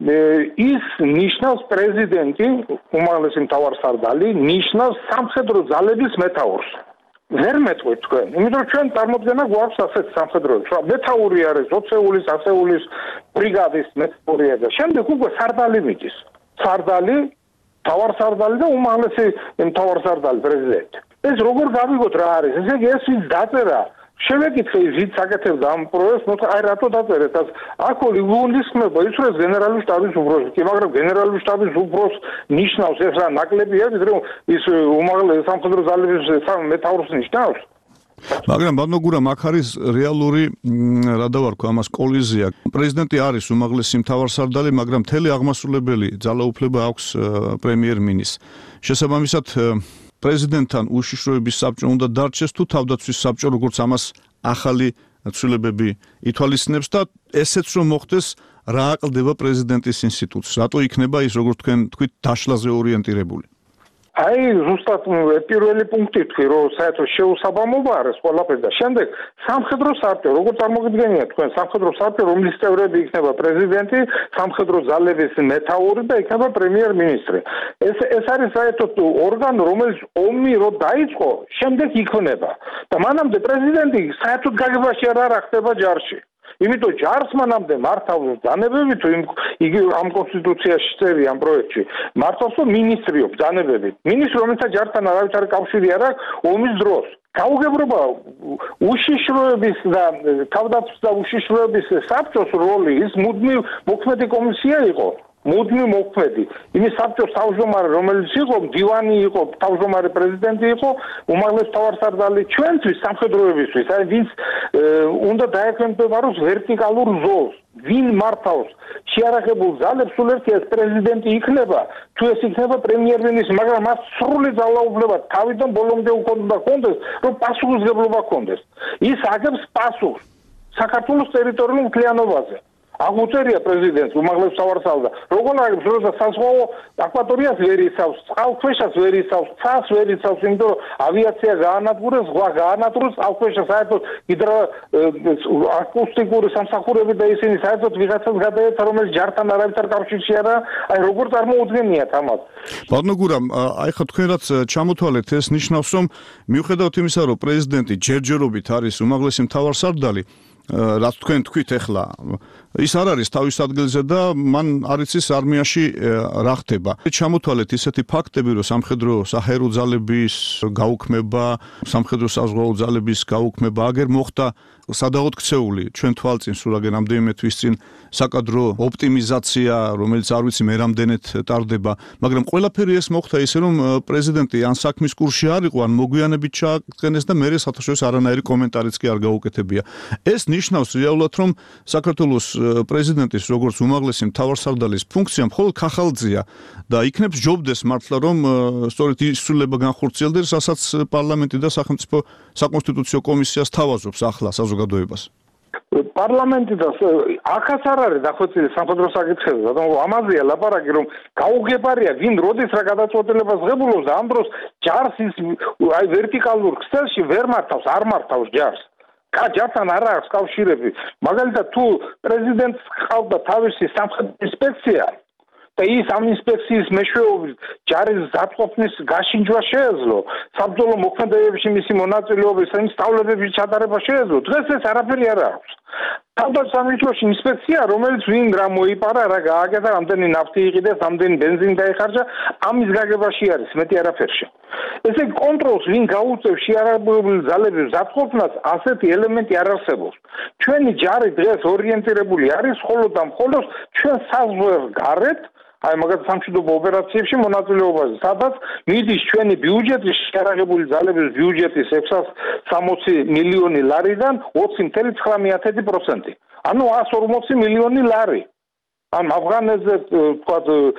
ის ნიშნავს პრეზიდენტი, უმაღლესი მთავარსარდალი, ნიშნავს სამხედრო ძალების მეთაურს. ვერ მეტყვით თქვენ, იმიტომ ჩვენ წარმოდგენა გვაქვს ასეთ სამხედროებს, რომ მეთაური არის ოცეულის, ასეულის ბრიგადის მეთაურია და შემდეგ უკვე სარდალი მიდის. სარდალი, მთავარსარდალი და უმაღლესი მთავარსარდალი პრეზიდენტი. ეს როგორ გავიგოთ რა არის? ესე იგი ეს ის დაწერა შევეკითხე ვით საკეთებდა ამ პროექტს, მოთხრა აი რატო დაწერეთ ეს? აქ იგულისხმება ის რომ გენერალური შტაბის უფროსი, კი მაგრამ გენერალური შტაბის უფროს ნიშნავს ეს რა ნაკლებია, ვიდრე ის უმაღლესი სამხედრო ძალების მეთაურს ნიშნავს. მაგრამ ბატონო გურამ აქ არის რეალური რა დავარქვა ამას კოლიზია. პრეზიდენტი არის უმაღლესი მთავარსარდალი, მაგრამ მთელი აღმასრულებელი ძალაუფლება აქვს პრემიერ-მინისტრს. შესაბამისად პრეზიდენტთან უშიშროების საბჭო უნდა დარჩეს თუ თავდაცვის საბჭო, როგორც ამას ახალი ცვლილებები ითვალისწინებს და ესეც რომ მოხდეს, რა აკლდება პრეზიდენტის ინსტიტუტს? რატო იქნება ის, როგორც თქვენ თქვით, დაშლაზე ორიენტირებული? აი ზუსტად პირველი პუნქტი თქვი, რომ საერთოდ შეუსაბამობა არის ყველაფერი და შემდეგ სამხედრო საბჭო, როგორც წარმოგიდგენია თქვენ, სამხედრო საბჭო, რომლის წევრები იქნება პრეზიდენტი, სამხედრო ძალების მეთაური და იქნება პრემიერ-მინისტრი. ეს ეს არის საერთოდ ორგანო, რომელიც ომი რო დაიწყო, შემდეგ იქნება. და მანამდე პრეზიდენტი საერთოდ გაგებაში არ არ ხდება ჯარში. იმიტომ ჯარს მანამდე მართავს ბრძანებები თუ იგი ამ კონსტიტუციაში წერია ამ პროექტში მართავს მინისტრიო ბრძანებებით მინისტრი რომელსაც ჯართან არავითარი კავშირი არ აქვს ომის დროს გაუგებრობა უშიშროების და თავდაცვის და უშიშროების საბჭოს როლი ის მუდმივ მოქმედი კომისია იყო მუდმივ მოქმედი იმის საბჭოს თავმჯდომარე რომელიც იყო მდივანი იყო თავმჯდომარე პრეზიდენტი იყო უმაღლესი მთავარსარდალი ჩვენთვის სამხედროებისთვის აი ვინც უნდა დაექვემდებაროს ვერტიკალურ ზოლს. ვინ მართავს შეარაღებულ ძალებს, სულ ერთი ეს პრეზიდენტი იქნება, თუ ეს იქნება პრემიერ-მინისტრი, მაგრამ მას სრული ძალაუფლება თავიდან ბოლომდე უნდა ჰქონდეს, რომ პასუხისმგებლობა ჰქონდეს. ის აგებს პასუხს საქართველოს ტერიტორიულ მთლიანობაზე. აღუწერია პრეზიდენტს უმაღლეს მთავარსარდალს, როგორ აგებს, როცა საზღვაო აკვატორიას ვერ იცავს, წყალქვეშას ვერ იცავს, ცას ვერ იცავს, იმიტომ რომ ავიაცია გაანადგურებს, ზღვა გაანადგურებს, წყალქვეშა საერთოდ ჰიდრო აკუსტიკური სამსახურები და ისინი საერთოდ ვიღაცას გადაეცა, რომელიც ჯართან არავითარ კავშირში არა, აი როგორ წარმოუდგენიათ ამას. ბატონო გურამ, აი ხა თქვენ რაც ჩამოთვალეთ, ეს ნიშნავს, რომ მიუხედავად იმისა, რომ პრეზიდენტი ჯერჯერობით არის უმაღლესი მთავარსარდალი, რაც თქვენ თქვით ახლა ის არ არის თავის ადგილზე და მან არ იცის არმიაში რა ხდება. ჩამოთვალეთ ისეთი ფაქტები, რომ სამხედრო საჰაერო ძალების გაუქმება, სამხედრო საზღვაო ძალების გაუქმება აგერ მოხდა სადავოდ ქცეული ჩვენ თვალწინ სულ აგერ რამდენიმე თვის წინ საკადრო ოპტიმიზაცია, რომელიც არ ვიცი მე რამდენად ტარდება, მაგრამ ყველაფერი ეს მოხდა ისე რომ პრეზიდენტი ან საქმის კურსში არ იყო, ან მოგვიანებით ჩააგზავნეს და მერე სათავშორის არანაირი კომენტარიც კი არ გაუკეთებია. ეს ნიშნავს რეალურად რომ საქართველოს პრეზიდენტის როგორც უმაღლესი მთავარსარდალის ფუნქცია მხოლოდ ხახალძია და იქნებს ჯობდეს მართლა რომ სწორედ ისრულება განხორციელდეს, რასაც პარლამენტი და სახელმწიფო საკონსტიტუციო კომისიას თავაზობს ახლა საზოგადოებას. პარლამენტი და ახაც არ არის დახვეწილი სამხედრო საკითხებზე, მაგრამ ამაზეა ლაპარაკი, რომ გაუგებარია ვინ როდის რა გადაწყვეტილებას ღებულობს და ამ დროს ჯარს ის აი ვერტიკალურ ქსელში ვერ მართავს, არ მართავს ჯარს. ჯართან არ აქვს კავშირები. მაგალითად თუ პრეზიდენტს ყავდა თავისი სამხედრო ინსპექცია და ის ამ ინსპექციის მეშვეობით ჯარის ზატყოფნის გაშინჯვა შეეძლო, საბრძოლო მოქმედებებში მისი მონაწილეობის სწავლებების ჩატარება შეეძლო. დღეს ეს არაფერი არ აქვს. თავდაცვითი ინსპექცია, რომელიც ვინ რა მოიპარა, რა გააკეთა, რამდენი ნავთი იყიდეს, რამდენი ბენზინი დაიხარჯა, ამის გაგებაში არის, მეტი არაფერში. ესე კონტროლს ვინ გაუწევს შეარაღებული ძალების ზატყოფნას, ასეთი ელემენტი არ არსებობს. ჩვენი ჯარი დღეს ორიენტირებული არის მხოლოდ და მხოლოდ ჩვენ საზღვარს გარეთ, აი მაგალითად სამშვიდობო ოპერაციებში მონაწილეობაზე, სადაც მიდის ჩვენი ბიუჯეტის შეარაღებული ძალების ბიუჯეტის ექვსას სამოცი მილიონი ლარიდან ოცი კoma ცხრამეტი პროცენტი. ანუ εκατს ორმოცი მილიონი ლარი. ან ავღანეთზე თქვა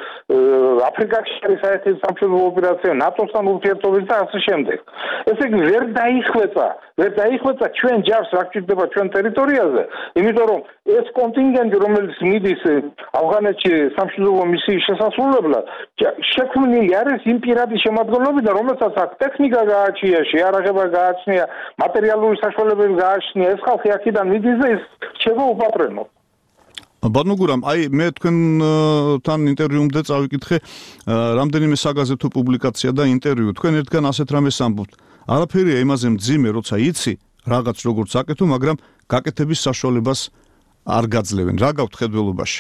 აფრიკაში არის საერთო სამშვიდობო ოპერაცია, ნატოსთან ურთიერთობის და ასე შემდეგ. ესე იგი ვერ დაიხვეწა, ვერ დაიხვეწა ჩვენ ჯარს რა გჭირდება ჩვენ ტერიტორიაზე, იმიტომ რომ ეს კონტინგენტი, რომელიც მიდის ავღანეთში სამშვიდობო მისიის შესასრულებლად, შექმნილი არის იმ პირადის შემადგენლობიდან, რომელსაც აქ ტექნიკა გააჩნია, შეარაღება გააჩნია, მატერიალური საშუალებები გააჩნია, ეს ხალხი აქედან მიდის და ის რჩება უპატრონო. ბატონო გურამ, აი მე თქვენთან ინტერვიუმდე წავიკითხე რამდენიმე საგაზეთო პუბლიკაცია და ინტერვიუ. თქვენ ერთგან ასეთ რამეს ამბობთ. არაფერია იმაზე მძიმე, როცა იცი რაღაც როგორც აკეთო, მაგრამ გაკეთების საშუალებას არ გაძლევენ. რა გაქვთ ხედველობაში?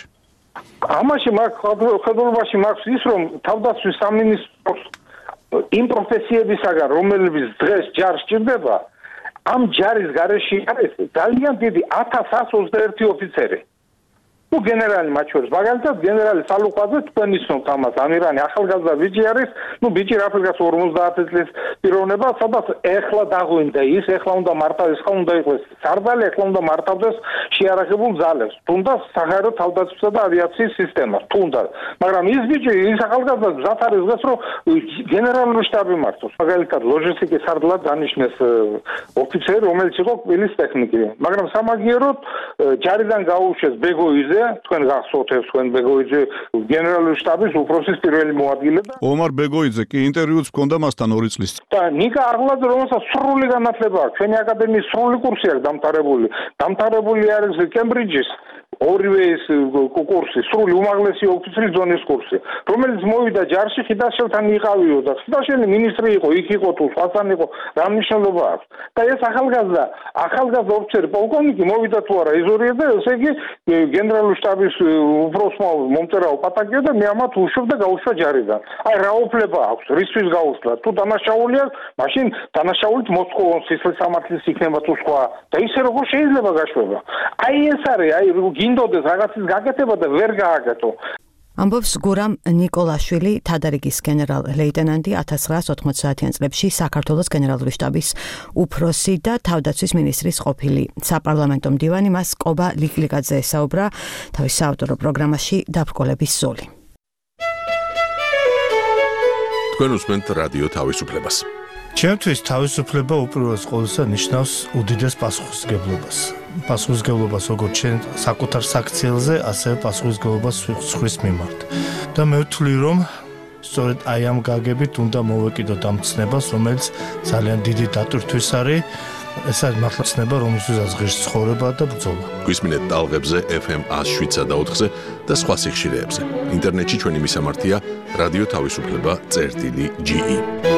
ამაში მაქვს ხედველობაში მაქვს ის, რომ თავდაცვის სამინისტროს იმ პროფესიებისაგან, რომლებიც დღეს ჯარს სჭირდება, ამ ჯარის გარეშე არის ძალიან დიდი ათას ათს ოცდაერთი ოფიცერი. თუ გენერალი მათ შორის, მაგალითად გენერალი სალუყვაძე თქვენ იცნობთ ამას, ამირანი ახალგაზრდა ბიჭი არის, ნუ ბიჭი რაფერგას ორმოცდაათი წლის პიროვნება, სადაც ეხლა დაღვინდა ის, ეხლა უნდა მართავდეს, ხა უნდა იყოს სარდალი, ეხლა უნდა მართავდეს შეარაღებულ ძალებს, თუნდაც საჰაერო თავდაცვისა და ავიაციის სისტემას, თუნდაც. მაგრამ ის ბიჭი, ის ახალგაზრდა გზად არის დღეს, რომ გენერალური შტაბი მართავს. მაგალითად ლოჯისტიკის სარდლად დანიშნეს ოფიცერი, რომელიც იყო კბილის ტექნიკი. მაგრამ სამაგიეროდ ჯარიდან გაუშვეს ბეგოიძე, თქვენ გახსოვთ ეს თქვენ ბეგოიძე გენერალური შტაბის უფროსის პირველი მოადგილე და ომარ ბეგოიძე კი ინტერვიუც ჰქონდა მასთან ორი წლის წინ. და ნიკა აღლაძე, რომელსაც სრული განათლება აქვს, ჩვენი აკადემიის სრული კურსი აქვს დამთავრებული. დამთავრებული არის კემბრიჯის ორივე ეს კურსი, სრული უმაღლესი ოფიცრის ზონის კურსი, რომელიც მოვიდა ჯარში ხიდაშელთან იყავიო და ხიდაშელი მინისტრი იყო, იქ იყო თუ სხვათან იყო, რა მნიშვნელობა აქვს. და ეს ახალგაზრდა, ახალგაზრდა ოფიცერი პოლკოვნიკი მოვიდა თუ არა იზორია და ესე იგი გენერალური შტაბის უფროსმა მომწერაო პატაკია და მე ამათ უშვებ და გაუშვა ჯარიდან. აი რა უფლება აქვს, რისთვის გაუშვა? თუ დანაშაულია, მაშინ დანაშაულით მოსკოვოს სისხლის სამართლის იქნება თუ სხვა და ისე როგორ შეიძლება გაშვება. აი ეს არის, აი გინდოდეს რაღაცის გაკეთება და ვერ გააკეთო. ამბობს გურამ ნიკოლაშვილი, თადარიგის გენერალ-ლეიტენანტი ათას ცხრაას ოთხმოცდაათიან წლებში საქართველოს გენერალური შტაბის უფროსი და თავდაცვის მინისტრის ყოფილი საპარლამენტო მდივანი. მას კობა ლიკლიკაძე ესაუბრა თავის საავტორო პროგრამაში დაბრკოლების ზოლი. თქვენ უსმენთ რადიო თავისუფლებას. ჩემთვის თავისუფლება უპირველეს ყოვლისა ნიშნავს უდიდეს პასუხისმგებლობას. პასუხისმგებლობას როგორც ჩვენ საკუთარ საქციელზე, ასევე პასუხისმგებლობას სხვის მიმართ. და მე ვთვლი, რომ სწორედ აი ამ გაგებით უნდა მოვეკიდოთ ამ ცნებას, რომელიც ძალიან დიდი დატვირთვის არის. ეს არის მართლა ცნება, რომელსაც ღირს ცხოვრება და ბრძოლა. გვისმინეთ ტალღებზე ეფ ემ ას შვიდსა და ოთხზე და სხვა სიხშირეებზე. ინტერნეტში ჩვენი მისამართია რადიო თავისუფლება წერტილი ჯი ი.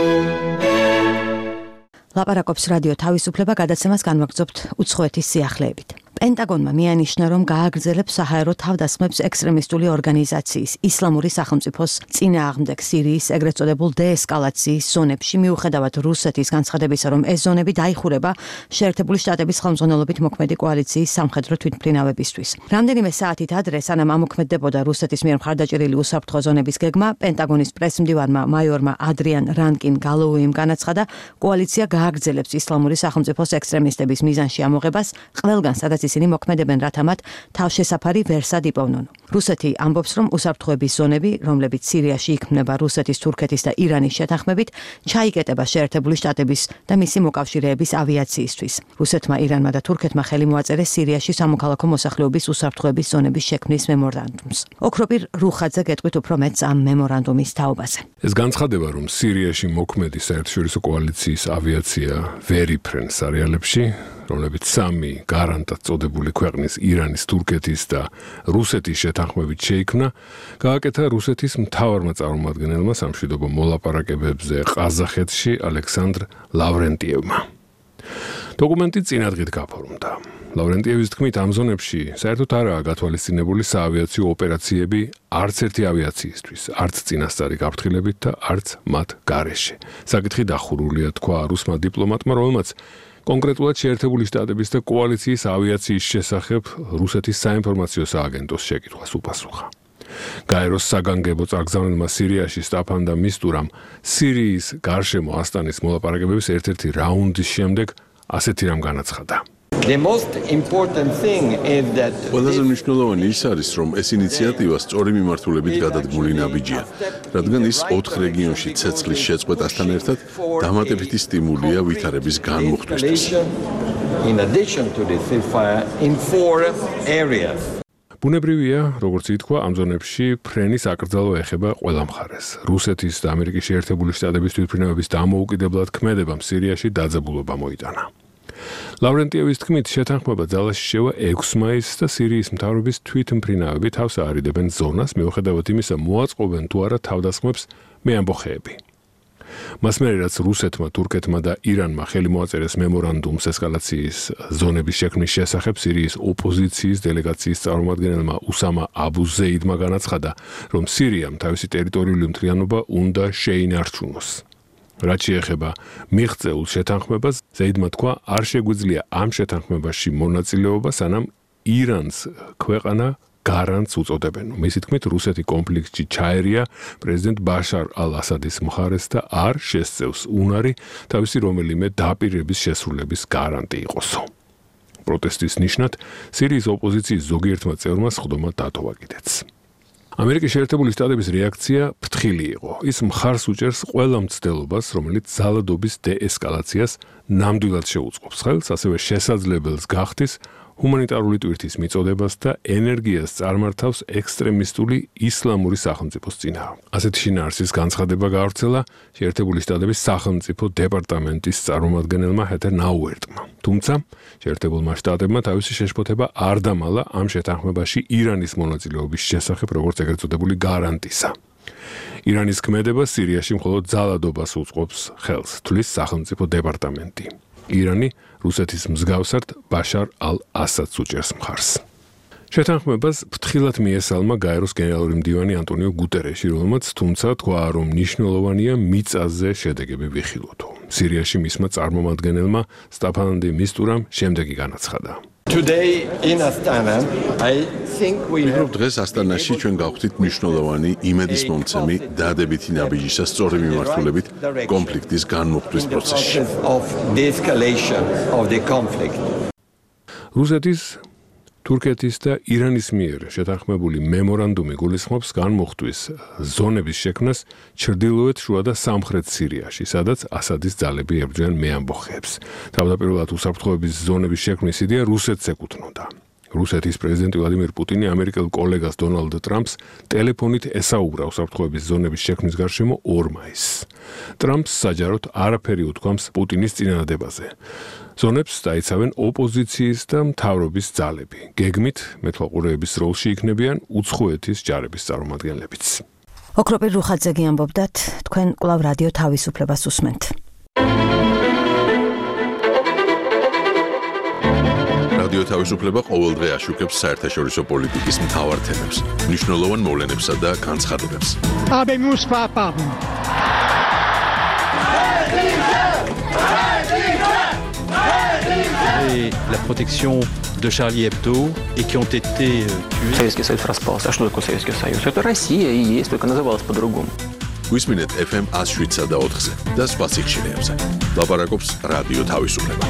ლაპარაკობს რადიო თავისუფლება, გადაცემას განვაგრძობთ უცხოეთის სიახლეებით. პენტაგონმა მიანიშნა, რომ გააგრძელებს საჰაერო თავდასხმებს ექსტრემისტული ორგანიზაციის ისლამური სახელმწიფოს წინააღმდეგ სირიის ეგრეთ წოდებულ დეესკალაციის ზონებში, მიუხედავად რუსეთის განცხადებისა, რომ ეს ზონები დაიხურება შეერთებული შტატების ხელმძღვანელობით მოქმედი კოალიციის სამხედრო თვითმფრინავებისთვის. რამდენიმე საათით ადრე, სანამ ამოქმედებოდა რუსეთის მიერ მხარდაჭერილი უსაფრთხო ზონების გეგმა, პენტაგონის პრესმდივანმა მაიორმა ადრიან რანკინ გალოუიმ განაცხადა, კოალიცია გააგრძელებს ისლამური სახელმწიფოს ექსტრემისტების მიზანში ამოღებას ყველგან, სადაც ისინი მოქმედებენ, რათა მათ თავშესაფარი ვერსად იპოვნონ. რუსეთი ამბობს, რომ უსაფრთხოების ზონები, რომლებიც სირიაში იქმნება რუსეთის, თურქეთის და ირანის შეთანხმებით, ჩაიკეტება შეერთებული შტატების და მისი მოკავშირეების ავიაციისთვის. რუსეთმა, ირანმა და თურქეთმა ხელი მოაწერეს სირიაში სამოქალაქო მოსახლეობის უსაფრთხოების ზონების შექმნის მემორანდუმს. ოქროპირ რუხაძე გეტყვით უფრო მეტს ამ მემორანდუმის თაობაზე. ეს განცხადება, რომ სირიაში მოქმედი საერთაშორისო კოალიციის ავიაცია ვერ იფრენს არეალებში, რომლებიც სამი გარანტად წოდებული ქვეყნის ირანის, თურქეთის და რუსეთის შეთანხმებით შეიქმნა, გააკეთა რუსეთის მთავარმა წარმომადგენელმა სამშვიდობო მოლაპარაკებებზე ყაზახეთში ალექსანდრ ლავრენტიევმა. დოკუმენტი წინადღით გაფორმდა. ლავრენტიევის თქმით, ამ ზონებში საერთოდ არაა გათვალისწინებული საავიაციო ოპერაციები არც ერთი ავიაციისთვის, არც წინასწარი გაფრთხილებით და არც მათ გარეშე. საკითხი დახურულია, თქვა რუსმა დიპლომატმა, რომელმაც კონკრეტულად შეერთებული შტატების და კოალიციის ავიაციის შესახებ რუსეთის საინფორმაციო სააგენტოს შეკითხვას უპასუხა. გაეროს საგანგებო წარგზავნილმა სირიაში სტაფან და მისტურამ სირიის გარშემო ასტანის მოლაპარაკებების ერთ-ერთი რაუნდის შემდეგ ასეთი რამ განაცხადა. The most important thing is that ყველაზე მნიშვნელოვანი ის არის, რომ ეს ინიციატივა სწორი მიმართულებით გადადგმული ნაბიჯია, რადგან ის ოთხ რეგიონში ცეცხლის შეწყვეტასთან ერთად დამატებითი სტიმულია ვითარების განმუხტვისთვის. In addition to the ceasefire in four areas. ბუნებრივია, როგორც ითქვა, ამ ზონებში ფრენის აკრძალვა ეხება ყველა მხარეს. რუსეთის და ამერიკის შეერთებული შტატების თვითმფრინავების დამოუკიდებლად ქმედებამ სირიაში დაძაბულობა მოიტანა. ლავრენტიევის თქმით, შეთანხმება ძალაში შევა ექვსი მაისს და სირიის მთავრობის თვითმფრინავები თავს აარიდებენ ზონას, მიუხედავად იმისა, მოაწყობენ თუ არა თავდასხმებს მეამბოხეები. მას მერე, რაც რუსეთმა, თურქეთმა და ირანმა ხელი მოაწერეს მემორანდუმს ესკალაციის ზონების შექმნის შესახებ, სირიის ოპოზიციის დელეგაციის წარმომადგენელმა უსამა აბუ-ზეიდმა განაცხადა, რომ სირიამ თავისი ტერიტორიული მთლიანობა უნდა შეინარჩუნოს. რაც შეეხება მიღწეულ შეთანხმებას, ზეიდმა თქვა, არ შეგვიძლია ამ შეთანხმებაში მონაწილეობა, სანამ ირანს ქვეყანა გარანტს უწოდებენ. მისი თქმით, რუსეთი კონფლიქტში ჩაერია პრეზიდენტ ბაშარ ალ-ასადის მხარეს და არ შესწევს უნარი თავისი რომელიმე დაპირების შესრულების გარანტი იყოსო. პროტესტის ნიშნად სირიის ოპოზიციის ზოგიერთმა წევრმა სხდომა დატოვა კიდეც. ამერიკის შეერთებული შტატების რეაქცია ფრთხილი იყო. ის მხარს უჭერს ყველა მცდელობას, რომელიც ძალადობის დეესკალაციას ნამდვილად შეუწყობს ხელს, ასევე შესაძლებელს გახდის ჰუმანიტარული ტვირთის მიწოდებას და ენერგიას წარმართავს ექსტრემისტული ისლამური სახელმწიფოს წინააღმდეგ. ასეთი შინაარსის განცხადება გაავრცელა შეერთებული შტატების სახელმწიფო დეპარტამენტის წარმომადგენელმა ჰეთერ ნაუერტმა. თუმცა შეერთებულმა შტატებმა თავისი შეშფოთება არ დამალა ამ შეთანხმებაში ირანის მონაწილეობის შესახებ, როგორც ეგრეთ წოდებული გარანტისა. ირანის ქმედება სირიაში მხოლოდ ძალადობას უწყობს ხელს, თვლის სახელმწიფო დეპარტამენტი. ირანი რუსეთის მსგავსად ბაშარ ალ-ასადს უჭერს მხარს. შეთანხმებას ფრთხილად მიესალმა გაეროს გენერალური მდივანი ანტონიო გუტერეში, რომელმაც თუმცა თქვა, რომ მნიშვნელოვანია მიწაზე შედეგები ვიხილოთ. სირიაში მისმა წარმომადგენელმა სტაფან დე მისტურამ შემდეგი განაცხადა. Today in Astana, I think we have დღეს ასტანაში ჩვენ გავხდით მნიშვნელოვანი იმედის მომცემი დადებითი ნაბიჯისა სწორი მიმართულებით კონფლიქტის განმუხტვის პროცესში. of the escalation of the conflict. რუსეთის თურქეთის და ირანის მიერ შეთანხმებული მემორანდუმი გულისხმობს განმუხტვის ზონების შექმნას ჩრდილოეთ შუა და სამხრეთ სირიაში, სადაც ასადის ძალები ებრძვიან მეამბოხეებს. თავდაპირველად უსაფრთხოების ზონების შექმნის იდეა რუსეთს ეკუთვნოდა. რუსეთის პრეზიდენტი ვლადიმირ პუტინი ამერიკელ კოლეგას დონალდ ტრამპს ტელეფონით ესაუბრა უსაფრთხოების ზონების შექმნის გარშემო ორ მაისს. ტრამპს საჯაროდ არაფერი უთქვამს პუტინის წინადადებაზე. ზონებს დაიცავენ ოპოზიციის და მთავრობის ძალები. გეგმით მეთვალყურეების როლში იქნებიან უცხოეთის ჯარების წარმომადგენლებიც. ოქროპირ რუხაძე გიამბობდათ, თქვენ კვლავ რადიო თავისუფლებას უსმენთ. რადიო თავისუფლება ყოველდღე აშუქებს საერთაშორისო პოლიტიკის მთავარ თემებს, მნიშვნელოვან მოვლენებსა და განცხადებებს. Habemus papam. Et la protection de Charlie Hebdo et qui ont été euh, tués. Советский Союз распался. А что такое Советский Союз? Это Россия и есть, только называлась по-другому. გვისმინეთ эф эм one oh seven და ოთხზე და სხვა სიხშირეებზე. ლაპარაკობს რადიო თავისუფლება.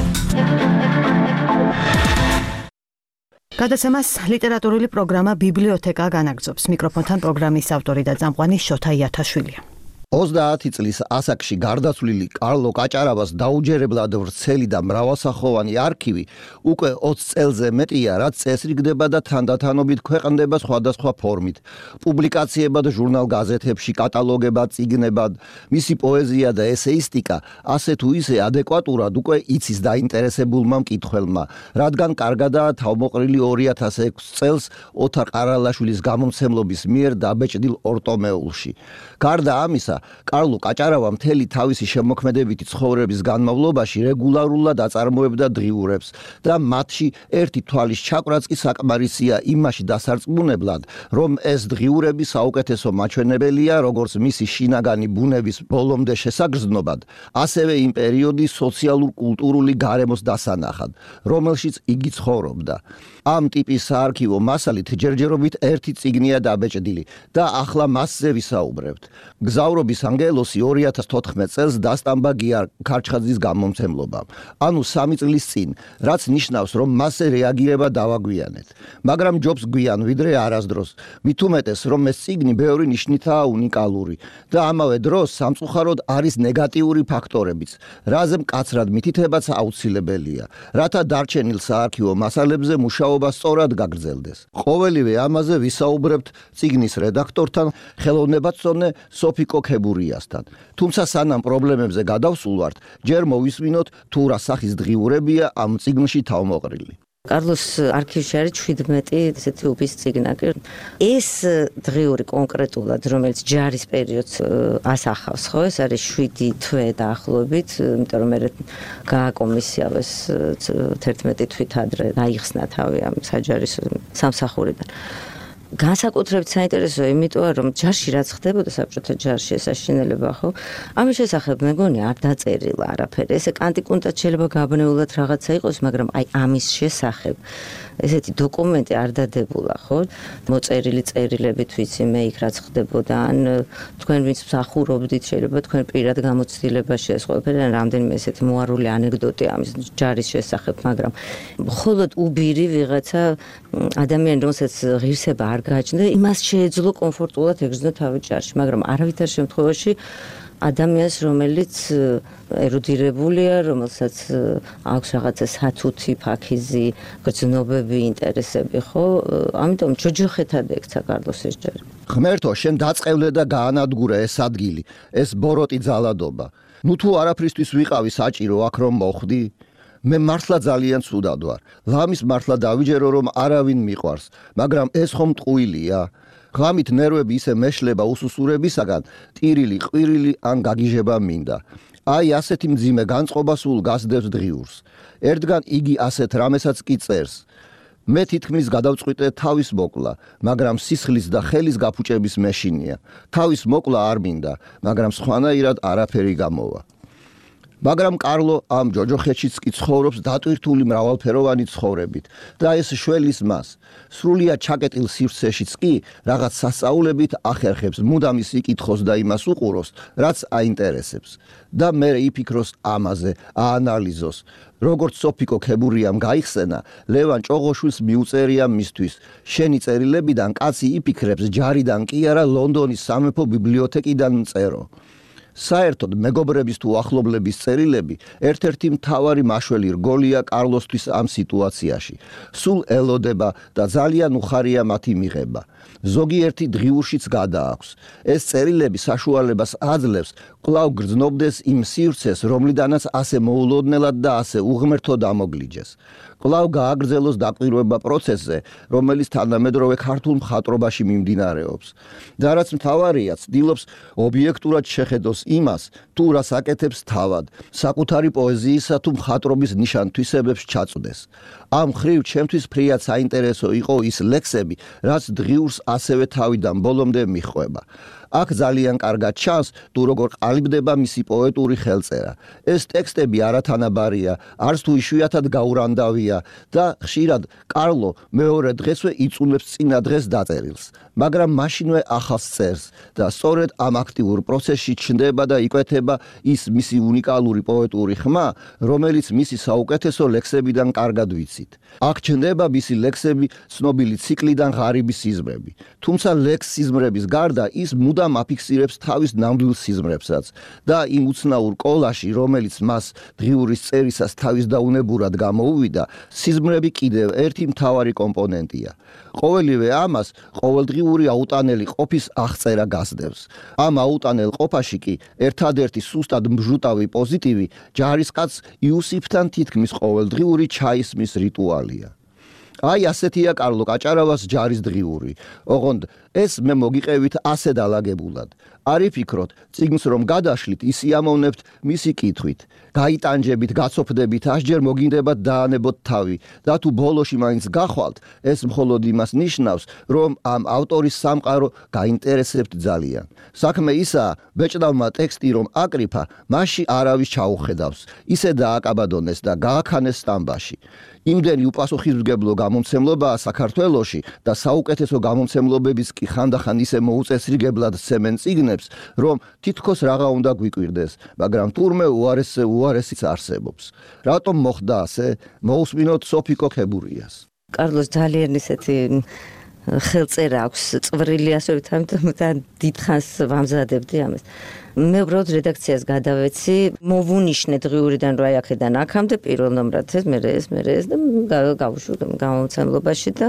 გადაცემას ლიტერატურული პროგრამა ბიბლიოთეკა განაგრძობს. მიკროფონთან პროგრამის ავტორი და წამყვანი შოთა იათაშვილია. ოცდაათი წლის ასაკში გარდაცვლილი კარლო კაჭარავას დაუჯერებლად ვრცელი და მრავალსახოვანი არქივი უკვე ოცი წელზე მეტია, რაც წესრიგდება და თანდათანობით ქვეყნდება სხვადასხვა ფორმით. პუბლიკაციებად ჟურნალ გაზეთებში, კატალოგებად, წიგნებად, მისი პოეზია და ესეისტიკა ასე თუ ისე ადეკვატურად უკვე იცის დაინტერესებულმა მკითხველმა, რადგან კარგადაა თავმოყრილი ორი ათას ექვსი წელს ოთარ ყარალაშვილის გამომცემლობის მიერ დაბეჭდილ ორტომეულში. გარდა ამისა, კარლო კაჭარავა მთელი თავისი შემოქმედებითი ცხოვრების განმავლობაში რეგულარულად აწარმოებდა დღიურებს და მათში ერთი თვალის ჩაკვრაც კი საკმარისია იმაში დასარწმუნებლად, რომ ეს დღიურები საუკეთესო მაჩვენებელია როგორც მისი შინაგანი ბუნების ბოლომდე შესაგრძნობად, ასევე იმ პერიოდის სოციალურ-კულტურული გარემოს დასანახად, რომელშიც იგი ცხოვრობდა. ამ ტიპის საარქივო მასალით ჯერჯერობით ერთი წიგნია დაბეჭდილი და ახლა მასზე ვისაუბრებთ. გზავრობის ანგელოსი ორი ათას თოთხმეტ წელს დასტამბა გია ქარჩხაძის გამომცემლობამ. ანუ სამი წლის წინ, რაც ნიშნავს, რომ მასზე რეაგირება დავაგვიანეთ. მაგრამ ჯობს გვიან ვიდრე არასდროს. მით უმეტეს, რომ ეს წიგნი ბევრი ნიშნითაა უნიკალური და ამავე დროს სამწუხაროდ არის ნეგატიური ფაქტორებიც, რაზე მკაცრად მითითებაც აუცილებელია, რათა დარჩენილ საარქივო მასალებზე მუშაობა სწორად გაგრძელდეს. ყოველივე ამაზე ვისაუბრებთ წიგნის რედაქტორთან, ხელოვნებაცონე სოფიკო ქებურიასთან. თუმცა სანამ პრობლემებზე გადავსულვართ, ჯერ მოვისმინოთ თუ რა სახის დღიურებია ამ წიგნში თავმოყრილი. კარლოს არქივში არის შვიდმეტი ესეთი უბის წიგნაკი. ეს დღიური კონკრეტულად, რომელიც ჯარის პერიოდს ასახავს, ხო, ეს არის შვიდი თვე დაახლოებით, იმიტომ რომ მე გააკომისიავეს თერთმეტი თვით ადრე დაიხსნა თავი ამ საჯარის სამსახურიდან. განსაკუთრებით საინტერესოა, იმიტომ რომ ჯარში რაც ხდებოდა საბჭოთა ჯარში ეს აშინელება, ხო? ამის შესახებ მეგონი არ დაწერილა არაფერი. ესე კანტიკუნტად შეიძლება გაბნეულად რაღაცა იყოს, მაგრამ აი ამის შესახებ ესეთი დოკუმენტი არ დადებულა, ხო? მოწერილი წერილებით ვიცი მე იქ რაც ხდებოდა, ან თქვენ ვინც მსახურობდით, შეიძლება თქვენ პირად გამოცდილებაში ეს ყველაფერი, ან რამდენიმე ესეთი მოარული ანეკდოტი ამის ჯარის შესახებ, მაგრამ მხოლოდ უბირი ვიღაცა ადამიანი, რომელსაც ღირსება არ გააჩნდა, იმას შეეძლო კომფორტულად ეგრძნო თავი ჯარში, მაგრამ არავითარ შემთხვევაში ადამიანს, რომელიც ერუდირებულია, რომელსაც აქვს რაღაცა სათუთი, ფაქიზი, გრძნობები, ინტერესები, ხო? ამიტომ ჯოჯოხეთად ექცა კარლოს ეს ჯარი. ღმერთო, შენ დაწყევლე და გაანადგურე ეს ადგილი, ეს ბოროტი ძალადობა. ნუ თუ არაფრისთვის ვიყავი საჭირო აქ რომ მოხვდი? მე მართლა ძალიან ცუდად ვარ. ლამის მართლა დავიჯერო რომ არავინ მიყვარს, მაგრამ ეს ხომ ტყუილია? ღამით ნერვები ისე მეშლება უსუსურებისაგან, ტირილი, ყვირილი ან გაგიჟება მინდა. აი ასეთი მძიმე განწყობა სულ გასდევს დღიურს. ერთგან იგი ასეთ რამესაც კი წერს. მე თითქმის გადავწყვიტე თავის მოკლა, მაგრამ სისხლის და ხელის გაფუჭების მეშინია. თავის მოკლა არ მინდა, მაგრამ სხვანაირად არაფერი გამოვა. მაგრამ კარლო ამ ჯოჯოხეთშიც კი ცხოვრობს დატვირთული მრავალფეროვანი ცხოვრებით და ეს შველის მას სრულიად ჩაკეტილ სივრცეშიც კი რაღაც სასწაულებით ახერხებს მუდამ ის იკითხოს და იმას უყუროს რაც აინტერესებს და მე იფიქროს ამაზე აანალიზოს როგორც სოფიკო ქებურიამ გაიხსენა ლევან ჭოღოშვილს მიუწერია მისთვის შენი წერილებიდან კაცი იფიქრებს ჯარიდან კი არა ლონდონის სამეფო ბიბლიოთეკიდან წერო საერთოდ მეგობრების თუ ახლობლების წერილები ერთ-ერთი მთავარი მაშველი რგოლია კარლოსთვის ამ სიტუაციაში. სულ ელოდება და ძალიან უხარია მათი მიღება. ზოგიერთი დღიურშიც გადააქვს. ეს წერილები საშუალებას აძლევს კვლავ გრძნობდეს იმ სივრცეს, რომლიდანაც ასე მოულოდნელად და ასე უღმერთოდ ამოგლიჯეს. კვლავ გააგრძელოს დაკვირვება პროცესზე, რომელიც თანამედროვე ქართულ მხატვრობაში მიმდინარეობს. და რაც მთავარია, ცდილობს ობიექტურად შეხედოს იმას, თუ რას აკეთებს თავად, საკუთარი პოეზიისა თუ მხატვრობის ნიშან-თვისებებს ჩაწვდეს. ამ ხრივ ჩემთვის ფრიად საინტერესო იყო ის ლექსები, რაც დღიურს ასევე თავიდან ბოლომდე მიჰყვება. აქ ძალიან კარგად ჩანს, თუ როგორ ყალიბდება მისი პოეტური ხელწერა. ეს ტექსტები არათანაბარია, არც თუ იშვიათად გაურანდავია და ხშირად კარლო მეორე დღესვე იწუნებს წინა დღეს დაწერილს, მაგრამ მაშინვე ახალს წერს და სწორედ ამ აქტიურ პროცესში ჩნდება და იკვეთება ის მისი უნიკალური პოეტური ხმა, რომელიც მისი საუკეთესო ლექსებიდან კარგად ვიცით. აქ ჩნდება მისი ლექსები ცნობილი ციკლიდან ღარიბი სიზმრები. თუმცა ლექს სიზმრების გარდა ის მუდამ აფიქსირებს თავის ნამდვილ სიზმრებსაც და იმ უცნაურ კოლაში, რომელიც მას დღიურის წერისას თავისდაუნებურად გამოუვიდა, სიზმრები კიდევ ერთი მთავარი კომპონენტია. ყოველივე ამას ყოველდღიური აუტანელი ყოფის აღწერა გასდევს. ამ აუტანელ ყოფაში კი ერთადერთი სუსტად მჟუტავი პოზიტივი ჯარისკაცს იუსიფთან თითქმის ყოველდღიური ჩაისმის რიტუალია. აი ასეთია კარლო კაჭარავას ჯარის დღიური. ოღონდ ეს მე მოგიყევით ასე დალაგებულად. არ იფიქროთ, წიგნს რომ გადაშლით, ისი ამოვნებთ მისი კითხვით. გაიტანჯებით, გაცოფდებით, ასჯერ მოგინდებათ დაანებოთ თავი და თუ ბოლოში მაინც გახვალთ, ეს მხოლოდ იმას ნიშნავს, რომ ამ ავტორის სამყარო გაინტერესებთ ძალიან. საქმე ისაა, ბეჭდავმა ტექსტი რომ აკრიფა, მასში არავის ჩაუხედავს. ისე დააკაბადონეს და გააქანეს სტამბაში. იმდენი უპასუხისმგებლო გამომცემლობაა საქართველოში და საუკეთესო გამომცემლობებიც კი ხანდახან ისე მოუწესრიგებლად სცემენ წიგნებს, რომ თითქოს რაღა უნდა გვიკვირდეს, მაგრამ თურმე უარესზე უარესიც არსებობს. რატომ მოხდა ასე? მოусმინოთ სოფიკო ქებურიას. კარლოს ძალიან ისეთი ხელწერა აქვს, წვრილი ასოებით, ამიტომ დიდხანს ვამზადებდი ამას. მე უბრალოდ რედაქციას გადავეცი, მოვუნიშნე დღიურიდან რა აქედან აქამდე პირველ ნომრად ეს, მე ეს, მე ეს და გავუშვი გამომცემლობაში და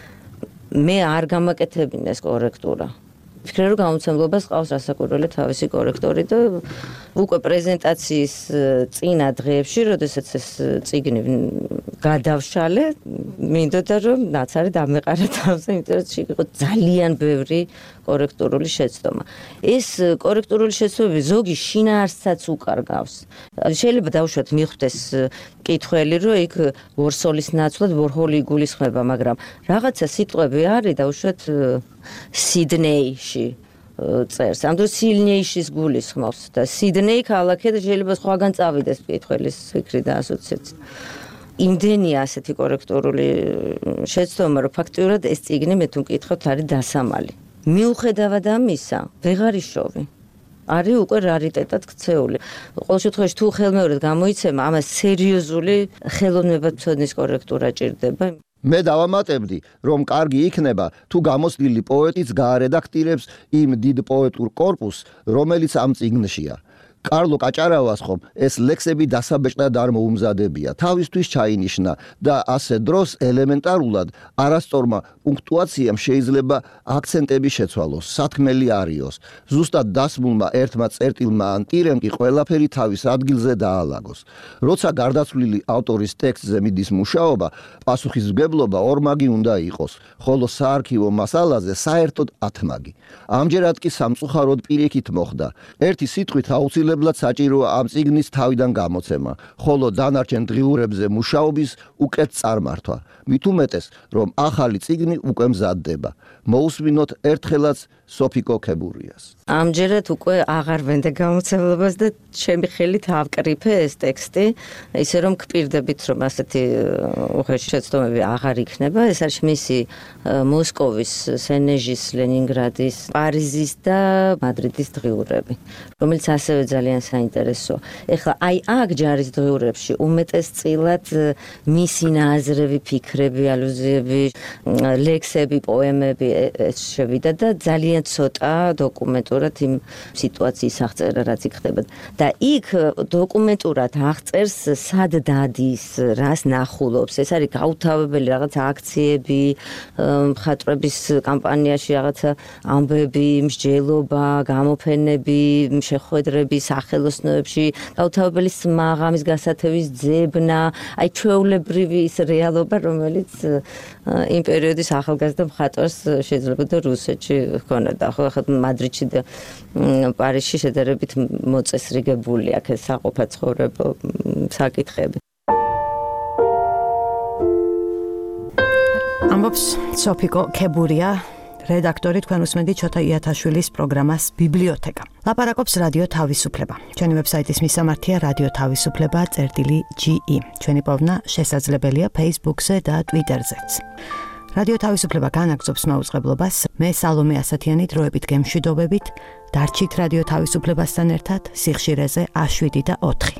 მე არ გამაკეთებინეს კორექტურა. ვფიქრე რომ გამომცემლობას ყავს რასაკვირველი თავისი კორექტორი და უკვე პრეზენტაციის წინა დღეებში, როდესაც ეს წიგნი გადავშალე, მინდოდა რომ ნაცარი დამეყარა თავზე, იმიტომ რომ იყო ძალიან ბევრი კორექტურული შეცდომა. ეს კორექტურული შეცდომები ზოგი შინაარსსაც უკარგავს. შეიძლება დავუშვათ მიხვდეს კითხველი, რომ იქ ვორსოლის ნაცვლად ვორჰოლი იგულისხმება, მაგრამ რაღაცა სიტყვები არის დავუშვათ სიდნეიში წერს. ამ დროს სილნეიშის გულისხმობს და სიდნეი ქალაქი და შეიძლება სხვაგან წავიდეს კითხველის ფიქრი და ასოციაცია. იმდენია ასეთი კორექტურული შეცდომა, რომ ფაქტიურად ეს წიგნი მე თუ მკითხავთ არის დასამალი. მიუხედავად ამისა, ვეღარ იშოვი. არის უკვე რარიტეტად ქცეული. ყოველ შემთხვევაში თუ ხელმეორედ გამოიცემა, ამას სერიოზული ხელოვნებათმცოდნის კორექტურა ჭირდება. მე დავამატებდი, რომ კარგი იქნება, თუ გამოცდილი პოეტიც გაარედაქტირებს იმ დიდ პოეტურ კორპუსს, რომელიც ამ წიგნშია. კარლო კაჭარავას ხომ ეს ლექსები დასაბეჭდად არ მოუმზადებია, თავისთვის ჩაინიშნა და ასე დროს ელემენტარულად არასწორმა პუნქტუაციამ შეიძლება აქცენტები შეცვალოს, სათქმელი არიოს. ზუსტად დასმულმა ერთმა წერტილმა ან ტირემ კი ყველაფერი თავის ადგილზე დაალაგოს. როცა გარდაცვლილი ავტორის ტექსტზე მიდის მუშაობა, პასუხისმგებლობა ორმაგი უნდა იყოს, ხოლო საარქივო მასალაზე საერთოდ ათმაგი. ამჯერად კი სამწუხაროდ პირიქით მოხდა. ერთი სიტყვით აუცილებლად აუცილებლად საჭიროა ამ წიგნის თავიდან გამოცემა, ხოლო დანარჩენ დღიურებზე მუშაობის უკეთ წარმართვა. მით უმეტეს, რომ ახალი წიგნი უკვე მზადდება. მოусმინოთ ერთხელაც სოფიკო ქებურიას. ამჯერად უკვე აღარ ვენდე გამოცემლობას და ჩემი ხელით ავკრიფე ეს ტექსტი, ისე რომ გპირდებით, რომ ასეთი უხეში შეცდომები აღარ იქნება. ეს არის მისი მოსკოვის, სენეჟის, ლენინგრადის, პარიზის და მადრიდის დღიურები, რომელიც ასევე ძალიან საინტერესოა. ეხლა აი აქ ჯარის დღიურებში უმეტესწილად მისი ნაზრები, ფიქრები, ალუზიები, ლექსები, პოემები ეს შევიდა და ძალიან ცოტა დოკუმენტურად იმ სიტუაციის აღწერა რაც იქ ხდება. და იქ დოკუმენტურად აღწერს სად დადის, რას ნახულობს. ეს არის გაუთავებელი რაღაც აქციები, მხატვრების კამპანიაში რაღაცა ამბები, მსჯელობა, გამოფენები, შეხვედრები სახელოსნოებში, გაუთავებელი სმაღამის გასათევის ძებნა, აი ჩვეულებრივი ის რეალობა, რომელიც იმ პერიოდის ახალგაზრდა მხატვარს შეიძლება და რუსეთში ჰქონოდა. ხო, ახლა მადრიდში და პარიზში შედარებით მოწესრიგებული აქ ეს საყოფა ცხოვრება საკითხები. ამბობს სოფიკო ქებურია, რედაქტორი, თქვენ უსმენთ ჩოთა იათაშვილის პროგრამას ბიბლიოთეკა. ლაპარაკობს რადიო თავისუფლება. ჩვენი ვებსაიტის მისამართია რადიო თავისუფლება წერტილი ჯი ი. ჩვენი პოვნა შესაძლებელია Facebook-ზე და Twitter-ზეც. რადიო თავისუფლება განაგრძობს მაუწყებლობას. მე სალომე ასათიანი დროებით გემშვიდობებით. დარჩით რადიო თავისუფლებასთან ერთად სიხშირეზე შვიდი და ოთხი.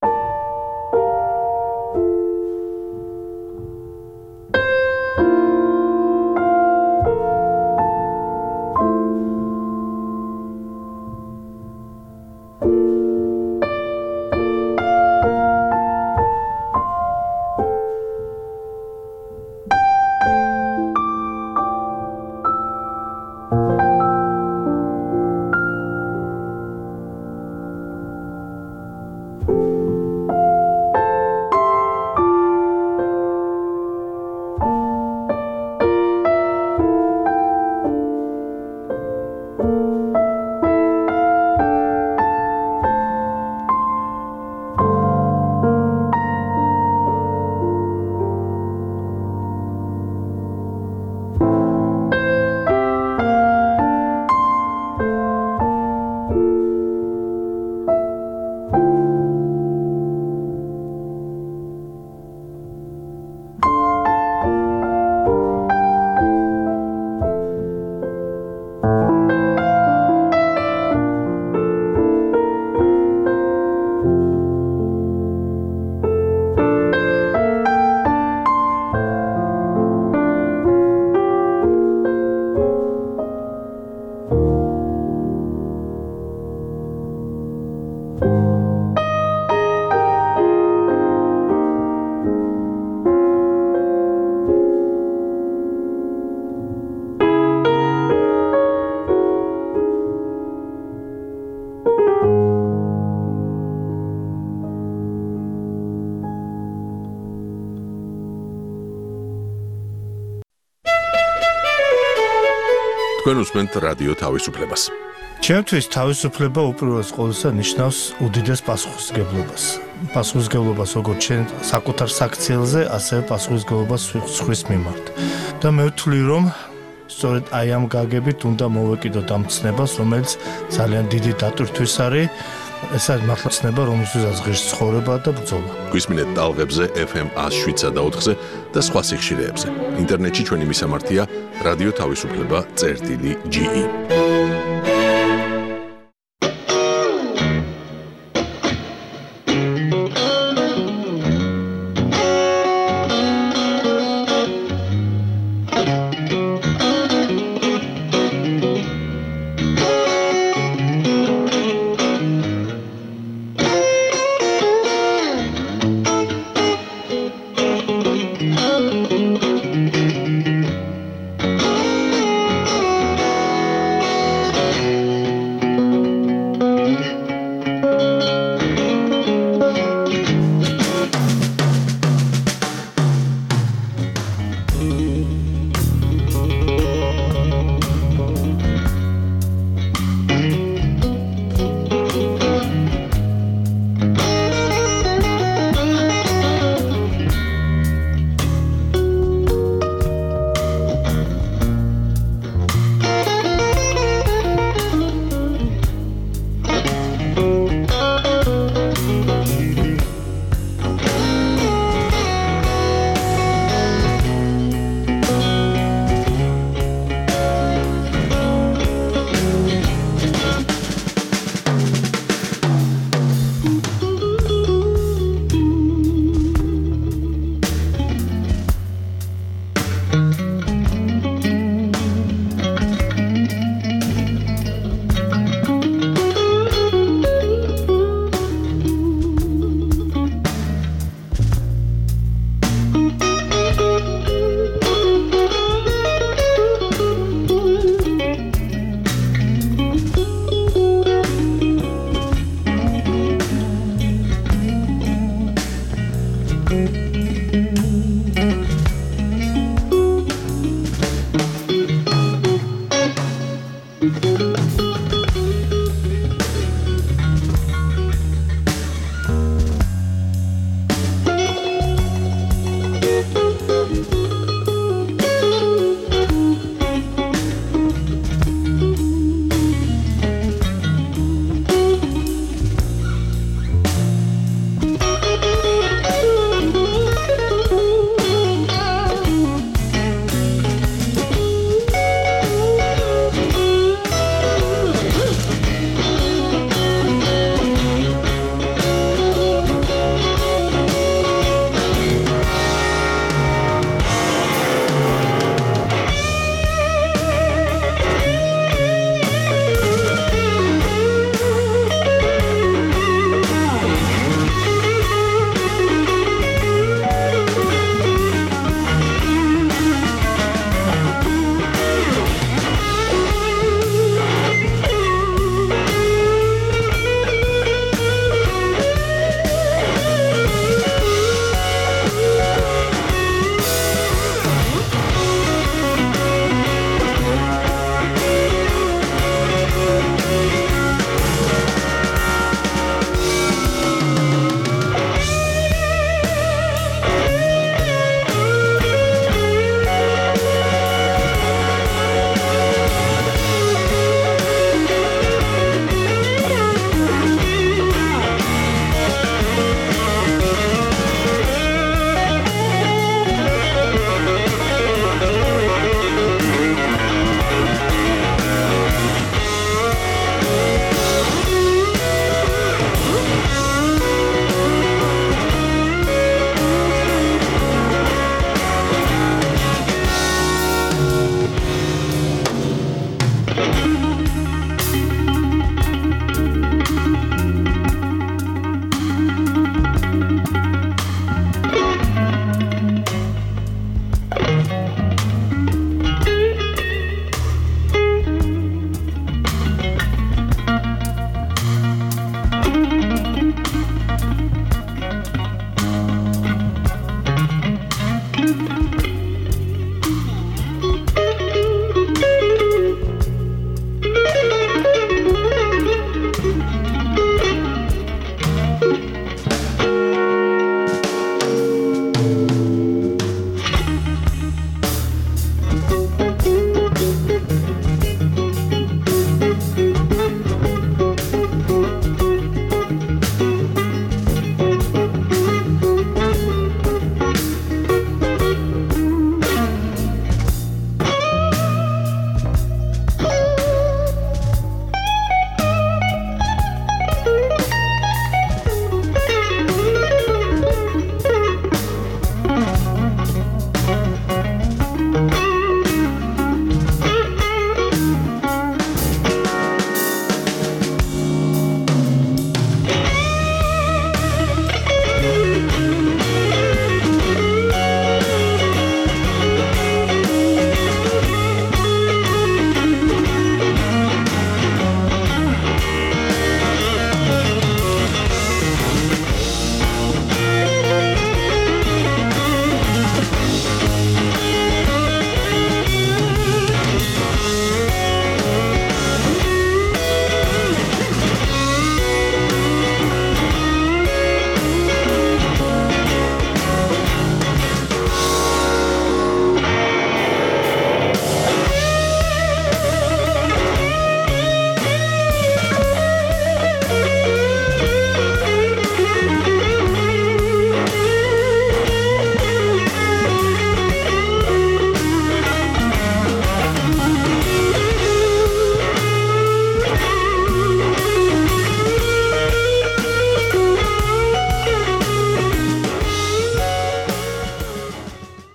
თქვენ უსმენთ რადიო თავისუფლებას. ჩემთვის თავისუფლება უპირველეს ყოვლისა ნიშნავს უდიდეს პასუხისმგებლობას. პასუხისმგებლობას როგორც ჩვენ საკუთარ საქციელზე, ასევე პასუხისმგებლობას სხვის მიმართ. და მე ვთვლი, რომ სწორედ აი ამ გაგებით უნდა მოვეკიდოთ ამ ცნებას, რომელიც ძალიან დიდი დატვირთვის არის. ეს არის მართლა ცნება, რომელსაც ღირს ცხოვრება და ბრძოლა. გვისმინეთ ტალღებზე ეფ ემ შვიდსა და ოთხზე და სხვა სიხშირეებზე. ინტერნეტში ჩვენი მისამართია რადიო თავისუფლება წერტილი ჯი ი.